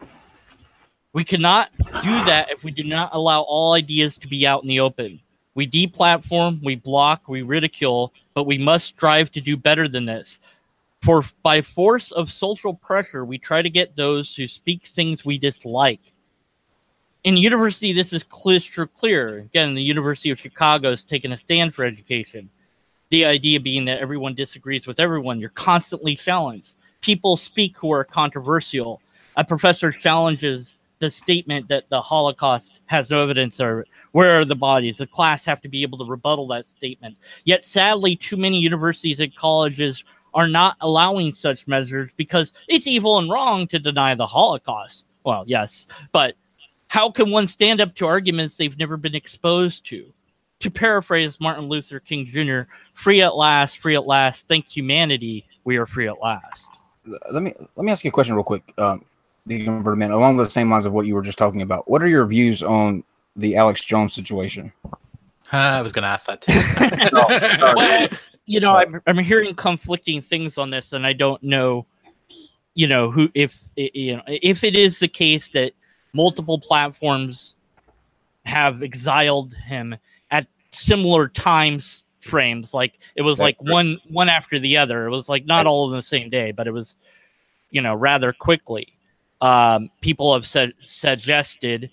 We cannot do that if we do not allow all ideas to be out in the open. We deplatform, we block, we ridicule, but we must strive to do better than this. For by force of social pressure, we try to get those who speak things we dislike. In university, this is crystal clear. Again, the University of Chicago has taken a stand for education. The idea being that everyone disagrees with everyone. You're constantly challenged. People speak who are controversial. A professor challenges the statement that the Holocaust has no evidence of it. Where are the bodies? The class have to be able to rebuttal that statement. Yet, sadly, too many universities and colleges are not allowing such measures because it's evil and wrong to deny the Holocaust. Well, yes, but how can one stand up to arguments they've never been exposed to? To paraphrase Martin Luther King Jr., free at last, thank humanity, we are free at last. Let me ask you a question real quick, the converted man, along the same lines of what you were just talking about. What are your views on the Alex Jones situation? I was going to ask that too. Well, you know, I'm hearing conflicting things on this, and I don't know, you know, who if it is the case that multiple platforms have exiled him at similar times frames, like it was like one after the other. It was like not all in the same day, but it was, you know, rather quickly. People have suggested,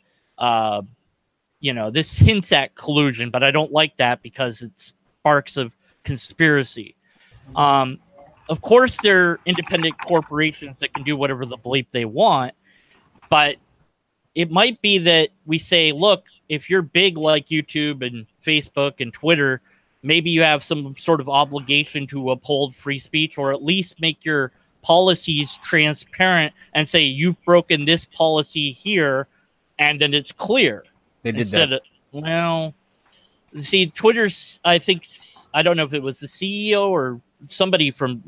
you know, this hints at collusion, but I don't like that because it sparks of conspiracy. Of course, they're independent corporations that can do whatever the bleep they want, but it might be that we say, look, if you're big like YouTube and Facebook and Twitter, maybe you have some sort of obligation to uphold free speech or at least make your policies transparent and say you've broken this policy here, and then it's clear. They did that. Well, see, Twitter's, I don't know if it was the CEO or somebody from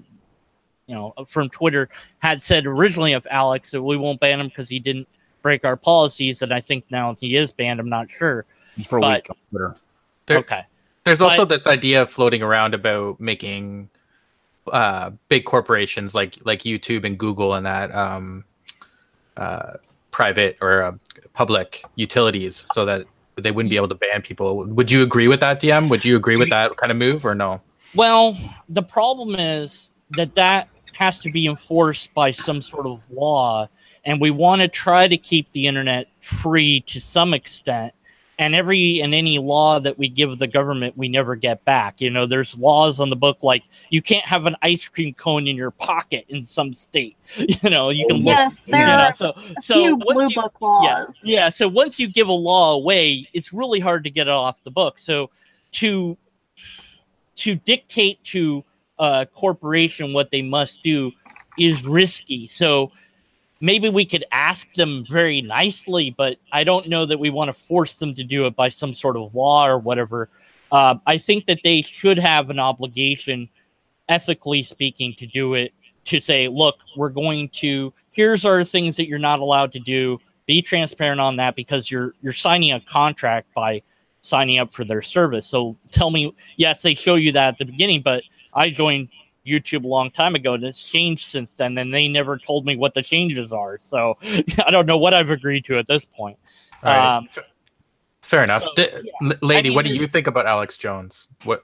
Twitter had said originally of Alex that we won't ban him because he didn't break our policies, and I think now he is banned. I'm not sure. Just for a week on Twitter. Okay. There's also this idea floating around about making big corporations like YouTube and Google and that private or public utilities so that they wouldn't be able to ban people. Would you agree with that, DM? Would you agree with that kind of move or no? Well, the problem is that has to be enforced by some sort of law, and we want to try to keep the internet free to some extent. and any law that we give the government, we never get back. You know, there's laws on the book like you can't have an ice cream cone in your pocket in some state. You know, you can look. Yes, there are a few blue book laws. Yeah. So once you give a law away, it's really hard to get it off the book. So to dictate to a corporation what they must do is risky. So maybe we could ask them very nicely, but I don't know that we want to force them to do it by some sort of law or whatever. I think that they should have an obligation, ethically speaking, to do it, to say, look, here's our things that you're not allowed to do. Be transparent on that, because you're signing a contract by signing up for their service. So tell me, yes, they show you that at the beginning, but I joined YouTube a long time ago, and it's changed since then, and they never told me what the changes are. So I don't know what I've agreed to at this point. Right. Fair enough. So, Lady, what do you think about Alex Jones? What?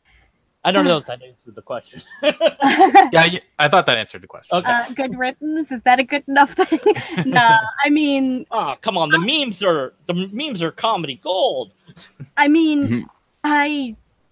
I don't know if that answered the question. Yeah, I thought that answered the question. Okay. Good riddance. Is that a good enough thing? No, I mean, Oh, come on. The memes are comedy gold. I mean, I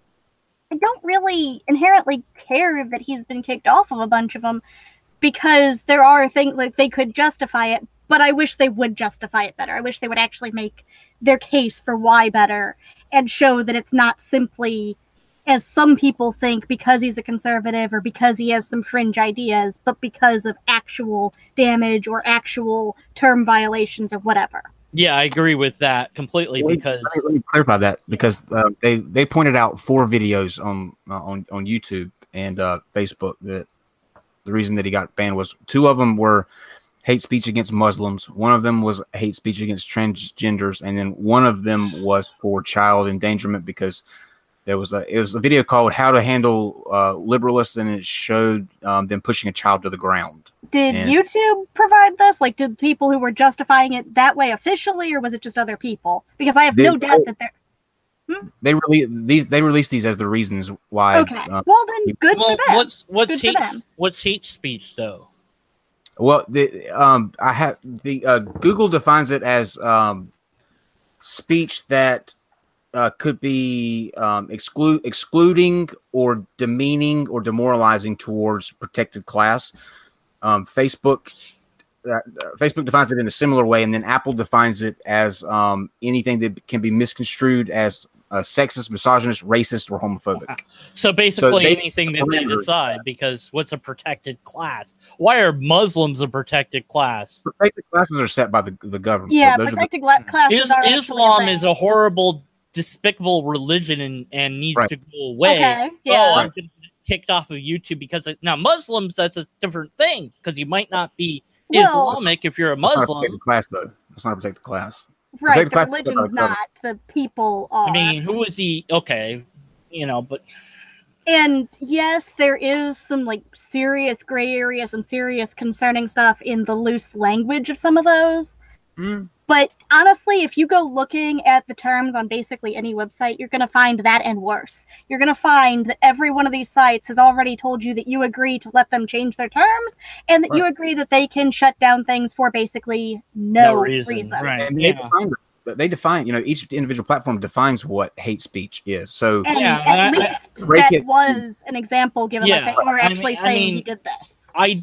don't really inherently care that he's been kicked off of a bunch of them, because there are things like they could justify it, but I wish they would justify it better. I wish they would actually make their case for why better and show that it's not simply, as some people think, because he's a conservative or because he has some fringe ideas, but because of actual damage or actual term violations or whatever. Yeah, I agree with that completely, because let me clarify that, because they pointed out 4 videos on YouTube and Facebook that the reason that he got banned was 2 of them were hate speech against Muslims, 1 of them was hate speech against transgenders, and then 1 of them was for child endangerment, because it was a video called "How to Handle Liberalists," and it showed them pushing a child to the ground. Did YouTube provide this? Like, did people who were justifying it that way officially, or was it just other people? Because I have no doubt that they're... They released these as the reasons why. Okay, well then, good for them. What's hate speech though? Well, Google defines it as speech that could be excluding or demeaning or demoralizing towards protected class. Facebook defines it in a similar way, and then Apple defines it as anything that can be misconstrued as sexist, misogynist, racist, or homophobic. So basically anything that they decide, because what's a protected class? Why are Muslims a protected class? Protected classes are set by the government. Yeah, protected classes are Islam is a horrible, despicable religion and needs to go away. Okay, yeah. I'm going to get kicked off of YouTube because now Muslims, that's a different thing, because you might not be Islamic if you're a Muslim. It's not a protected class, though. It's not a protected class. Right, the religion's not. The people are. I mean, who is he? Okay, but... And yes, there is some serious gray area, some serious concerning stuff in the loose language of some of those. But honestly, if you go looking at the terms on basically any website, you're going to find that and worse. You're going to find that every one of these sites has already told you that you agree to let them change their terms, and that you agree that they can shut down things for basically no reason. Right. And they define, each individual platform defines what hate speech is. So at least that was an example given, they were actually saying he did this.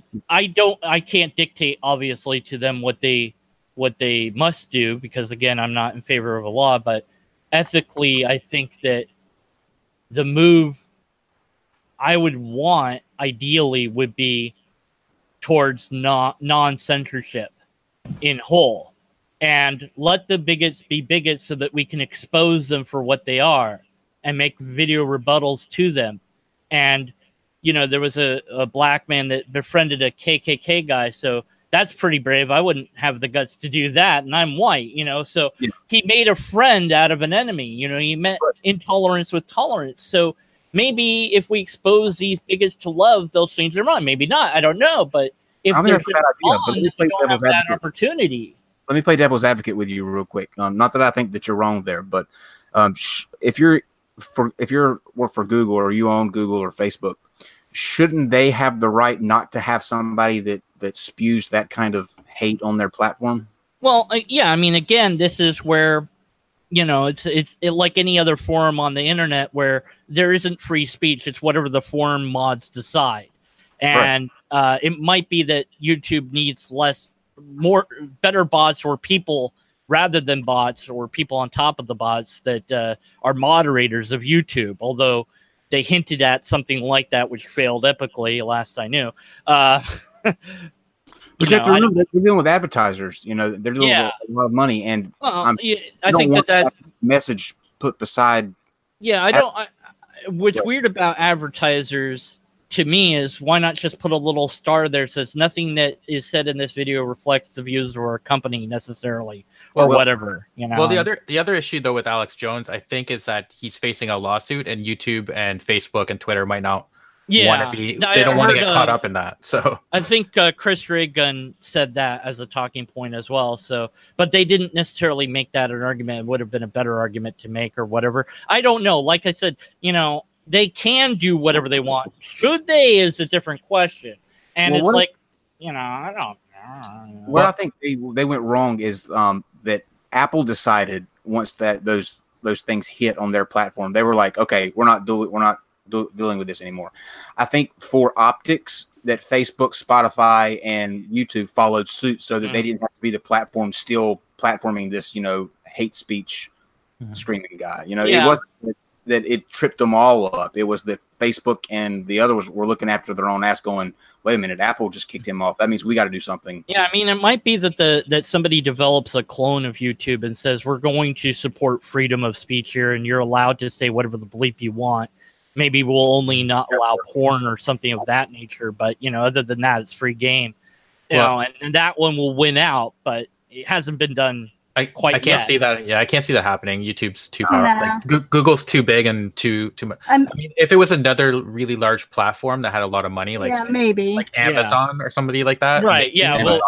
I can't dictate, obviously, to them what they must do, because again, I'm not in favor of a law, but ethically, I think that the move I would want ideally would be towards non-censorship in whole, and let the bigots be bigots so that we can expose them for what they are and make video rebuttals to them. And there was a black man that befriended a KKK guy, so that's pretty brave. I wouldn't have the guts to do that, and I'm white, So he made a friend out of an enemy. He met intolerance with tolerance. So maybe if we expose these bigots to love, they'll change their mind. Maybe not. I don't know. But if there's they don't have that opportunity. Let me play devil's advocate with you real quick. Not that I think that you're wrong there, but if you work for Google or you own Google or Facebook, shouldn't they have the right not to have somebody that spews that kind of hate on their platform? Well, yeah. I mean, again, this is where it's like any other forum on the internet where there isn't free speech. It's whatever the forum mods decide. And it might be that YouTube needs better bots or people rather than bots or people on top of the bots that are moderators of YouTube. Although they hinted at something like that, which failed epically last I knew. But you have to remember, they're dealing with advertisers. They're dealing with a lot of money, and I think that message put beside. Yeah, I don't. What's weird about advertisers to me is why not just put a little star there that says nothing that is said in this video reflects the views of our company necessarily, or whatever. Well, the other issue though with Alex Jones, I think, is that he's facing a lawsuit, and YouTube and Facebook and Twitter might not. They don't want to get caught up in that. So I think Chris Raygun said that as a talking point as well. So, but they didn't necessarily make that an argument. It would have been a better argument to make or whatever. I don't know. Like I said, they can do whatever they want. Should they is a different question. And I don't know. What I think they went wrong is that Apple decided once that those things hit on their platform, they were like, okay, we're not dealing with this anymore. I think for optics that Facebook, Spotify, and YouTube followed suit so that they didn't have to be the platform still platforming this, hate speech screaming guy. It wasn't that it tripped them all up. It was that Facebook and the others were looking after their own ass going, wait a minute, Apple just kicked him off. That means we got to do something. Yeah, I mean, it might be that that somebody develops a clone of YouTube and says, we're going to support freedom of speech here, and you're allowed to say whatever the bleep you want. Maybe we'll only not allow porn or something of that nature. But, other than that, it's free game. And that one will win out, but it hasn't been done I can't see that. Yeah, I can't see that happening. YouTube's too powerful. Like, Google's too big and too much. I mean, if it was another really large platform that had a lot of money, like maybe like Amazon or somebody like that, right? Yeah, well,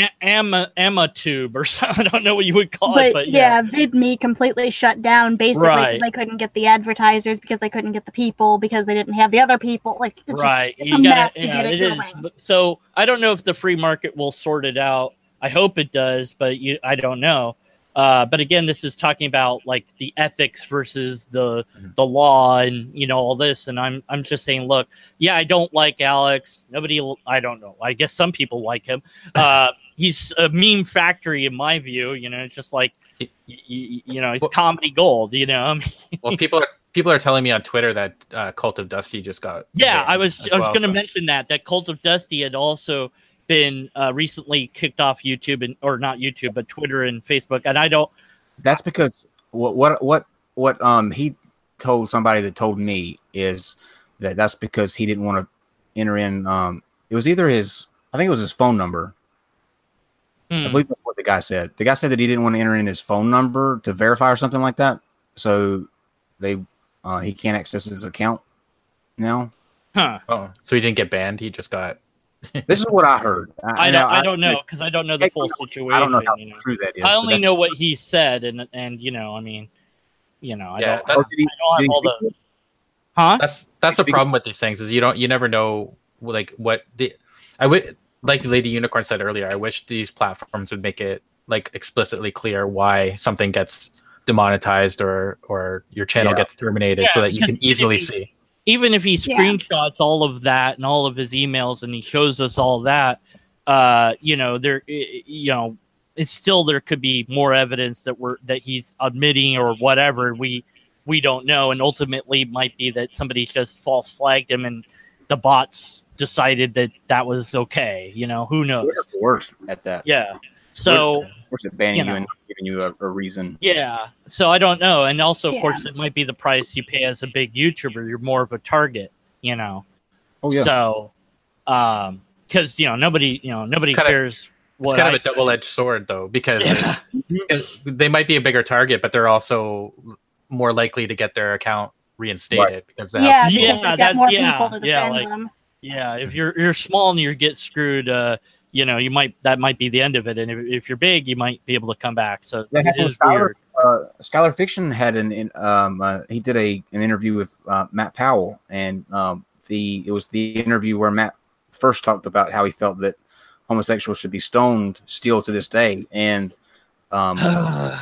AmaTube or something. I don't know what you would call it, but VidMe completely shut down. Basically, because they couldn't get the advertisers, because they couldn't get the people, because they didn't have the other people. Like, it's it's a mess to get it going. So I don't know if the free market will sort it out. I hope it does, but I don't know. But again, this is talking about like the ethics versus the law and all this. And I'm just saying, look, I don't like Alex. I don't know. I guess some people like him. He's a meme factory in my view. It's just like it's comedy gold. Well, people are telling me on Twitter that Cult of Dusty just got. Yeah, I was going to mention that Cult of Dusty had also been recently kicked off YouTube or not YouTube, but Twitter and Facebook. And I don't. That's because what he told somebody that told me is that's because he didn't want to enter in. It was either I think it was his phone number. I believe that's what the guy said. The guy said that he didn't want to enter in his phone number to verify or something like that. So he can't access his account now. Huh. Oh, so he didn't get banned. He just got. This is what I heard. I don't know because I don't know the full situation. I don't know how true that is. I only know what he said, and I mean, I don't have all the. Huh? That's the problem with these things is you never know like what I would like Lady Unicorn said earlier. I wish these platforms would make it like explicitly clear why something gets demonetized or your channel gets terminated so that you can easily see. Even if he screenshots all of that and all of his emails and he shows us all that, it's still there could be more evidence that he's admitting or whatever. We don't know, and ultimately it might be that somebody just false flagged him and the bots decided that was okay. Who knows? Twitter's worse at that. Yeah. So. Of banning you and giving you a reason. Yeah. So I don't know. And also, of course, it might be the price you pay as a big YouTuber. You're more of a target, Oh, yeah. So, because, nobody cares what it's kind of a double-edged sword, though, because they might be a bigger target, but they're also more likely to get their account reinstated because they have more people to defend them. Yeah, if you're small and you get screwed, that might be the end of it. And if you're big, you might be able to come back. So it is weird. Scholar Fiction had he did an interview with Matt Powell, and it was the interview where Matt first talked about how he felt that homosexuals should be stoned still to this day. And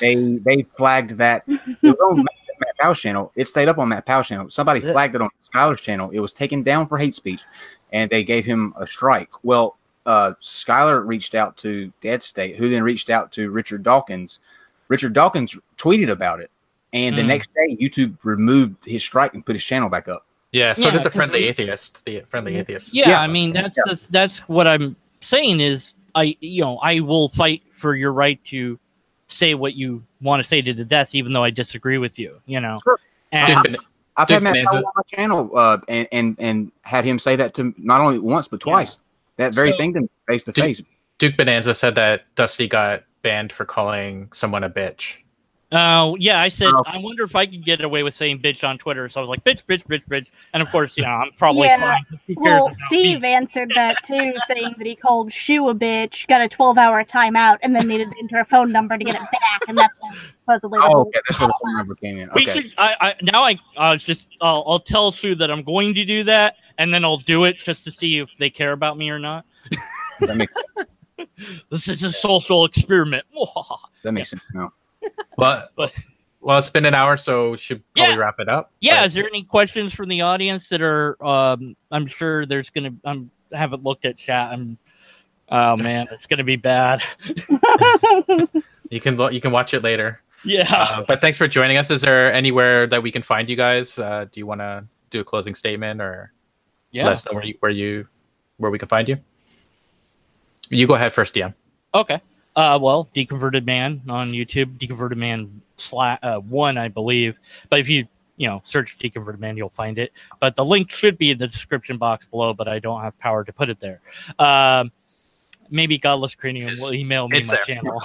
they flagged that it was on Matt Powell's channel. It stayed up on Matt Powell's channel. Somebody flagged it on Skylar's channel. It was taken down for hate speech, and they gave him a strike. Well, Skylar reached out to Dead State, who then reached out to Richard Dawkins. Richard Dawkins tweeted about it, and the next day, YouTube removed his strike and put his channel back up. Yeah, so did the Friendly Atheist. The Friendly Atheist. Yeah, I mean that's what I'm saying is I will fight for your right to say what you want to say to the death, even though I disagree with you. Sure. And I've had Matt Powell on my channel and had him say that to not only once but twice. That very thing to me, face to face. Duke Bonanza said that Dusty got banned for calling someone a bitch. I said, I wonder if I could get away with saying bitch on Twitter. So I was like, bitch. And of course, I'm probably fine. Well, Steve answered that too, saying that he called Shu a bitch, got a 12-hour timeout, and then needed to enter a phone number to get it back. And that's supposedly. That's where the phone number came in. We should. I'll tell Sue that I'm going to do that, and then I'll do it just to see if they care about me or not. That makes sense. This is a social experiment. That makes sense now. Well, it's been an hour, so should probably wrap it up. Yeah, is there any questions from the audience that are? I'm sure there's gonna. I haven't looked at chat. Oh man, it's gonna be bad. You can watch it later. Yeah. But thanks for joining us. Is there anywhere that we can find you guys? Do you want to do a closing statement or let us know where we can find you? You go ahead first, DM. Okay. Deconverted Man on YouTube, Deconverted Man /1, I believe. But if you search Deconverted Man, you'll find it. But the link should be in the description box below, but I don't have power to put it there. Maybe Godless Cranium will email me my channel.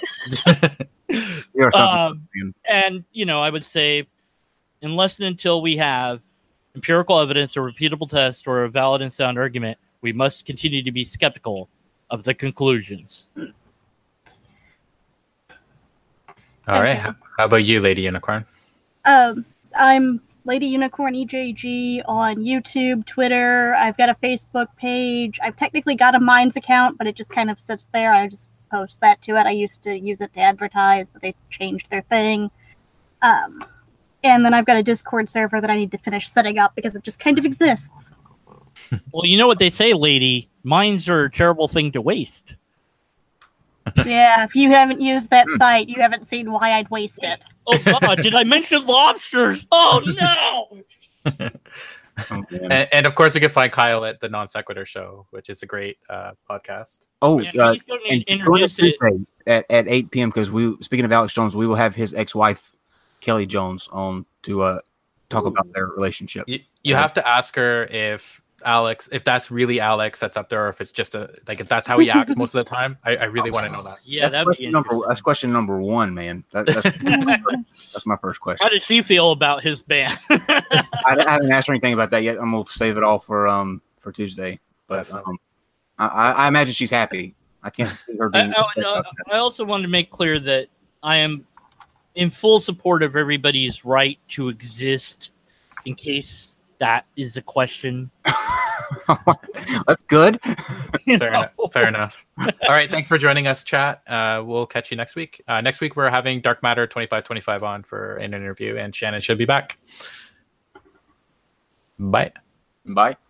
And I would say, unless and until we have empirical evidence, a repeatable test, or a valid and sound argument, we must continue to be skeptical of the conclusions. All right. How about you, Lady Unicorn? I'm Lady Unicorn EJG on YouTube, Twitter. I've got a Facebook page. I've technically got a Minds account, but it just kind of sits there. I just post that to it. I used to use it to advertise, but they changed their thing. And then I've got a Discord server that I need to finish setting up because it just kind of exists. Well, you know what they say, lady. Minds are a terrible thing to waste. Yeah, if you haven't used that site, you haven't seen why I'd waste it. Oh, God, did I mention lobsters? Oh, no! And of course, we can find Kyle at the Non Sequitur Show, which is a great podcast. Oh, and introduce it at 8 p.m. because speaking of Alex Jones, we will have his ex-wife Kelly Jones on to talk about their relationship. You have to ask her if that's really Alex that's up there, or if it's just if that's how he acts most of the time. I really want to know that. Yeah, that's question number one, man. That's my first question. How does she feel about his band? I haven't asked her anything about that yet. I'm gonna save it all for Tuesday. But I imagine she's happy. I can't see her being. I also wanted to make clear that I am in full support of everybody's right to exist, in case that is a question. That's good. Fair enough. All right, thanks for joining us, chat. We'll catch you next week. Next week we're having Dark Matter 2525 on for an interview, and Shannon should be back. Bye. Bye.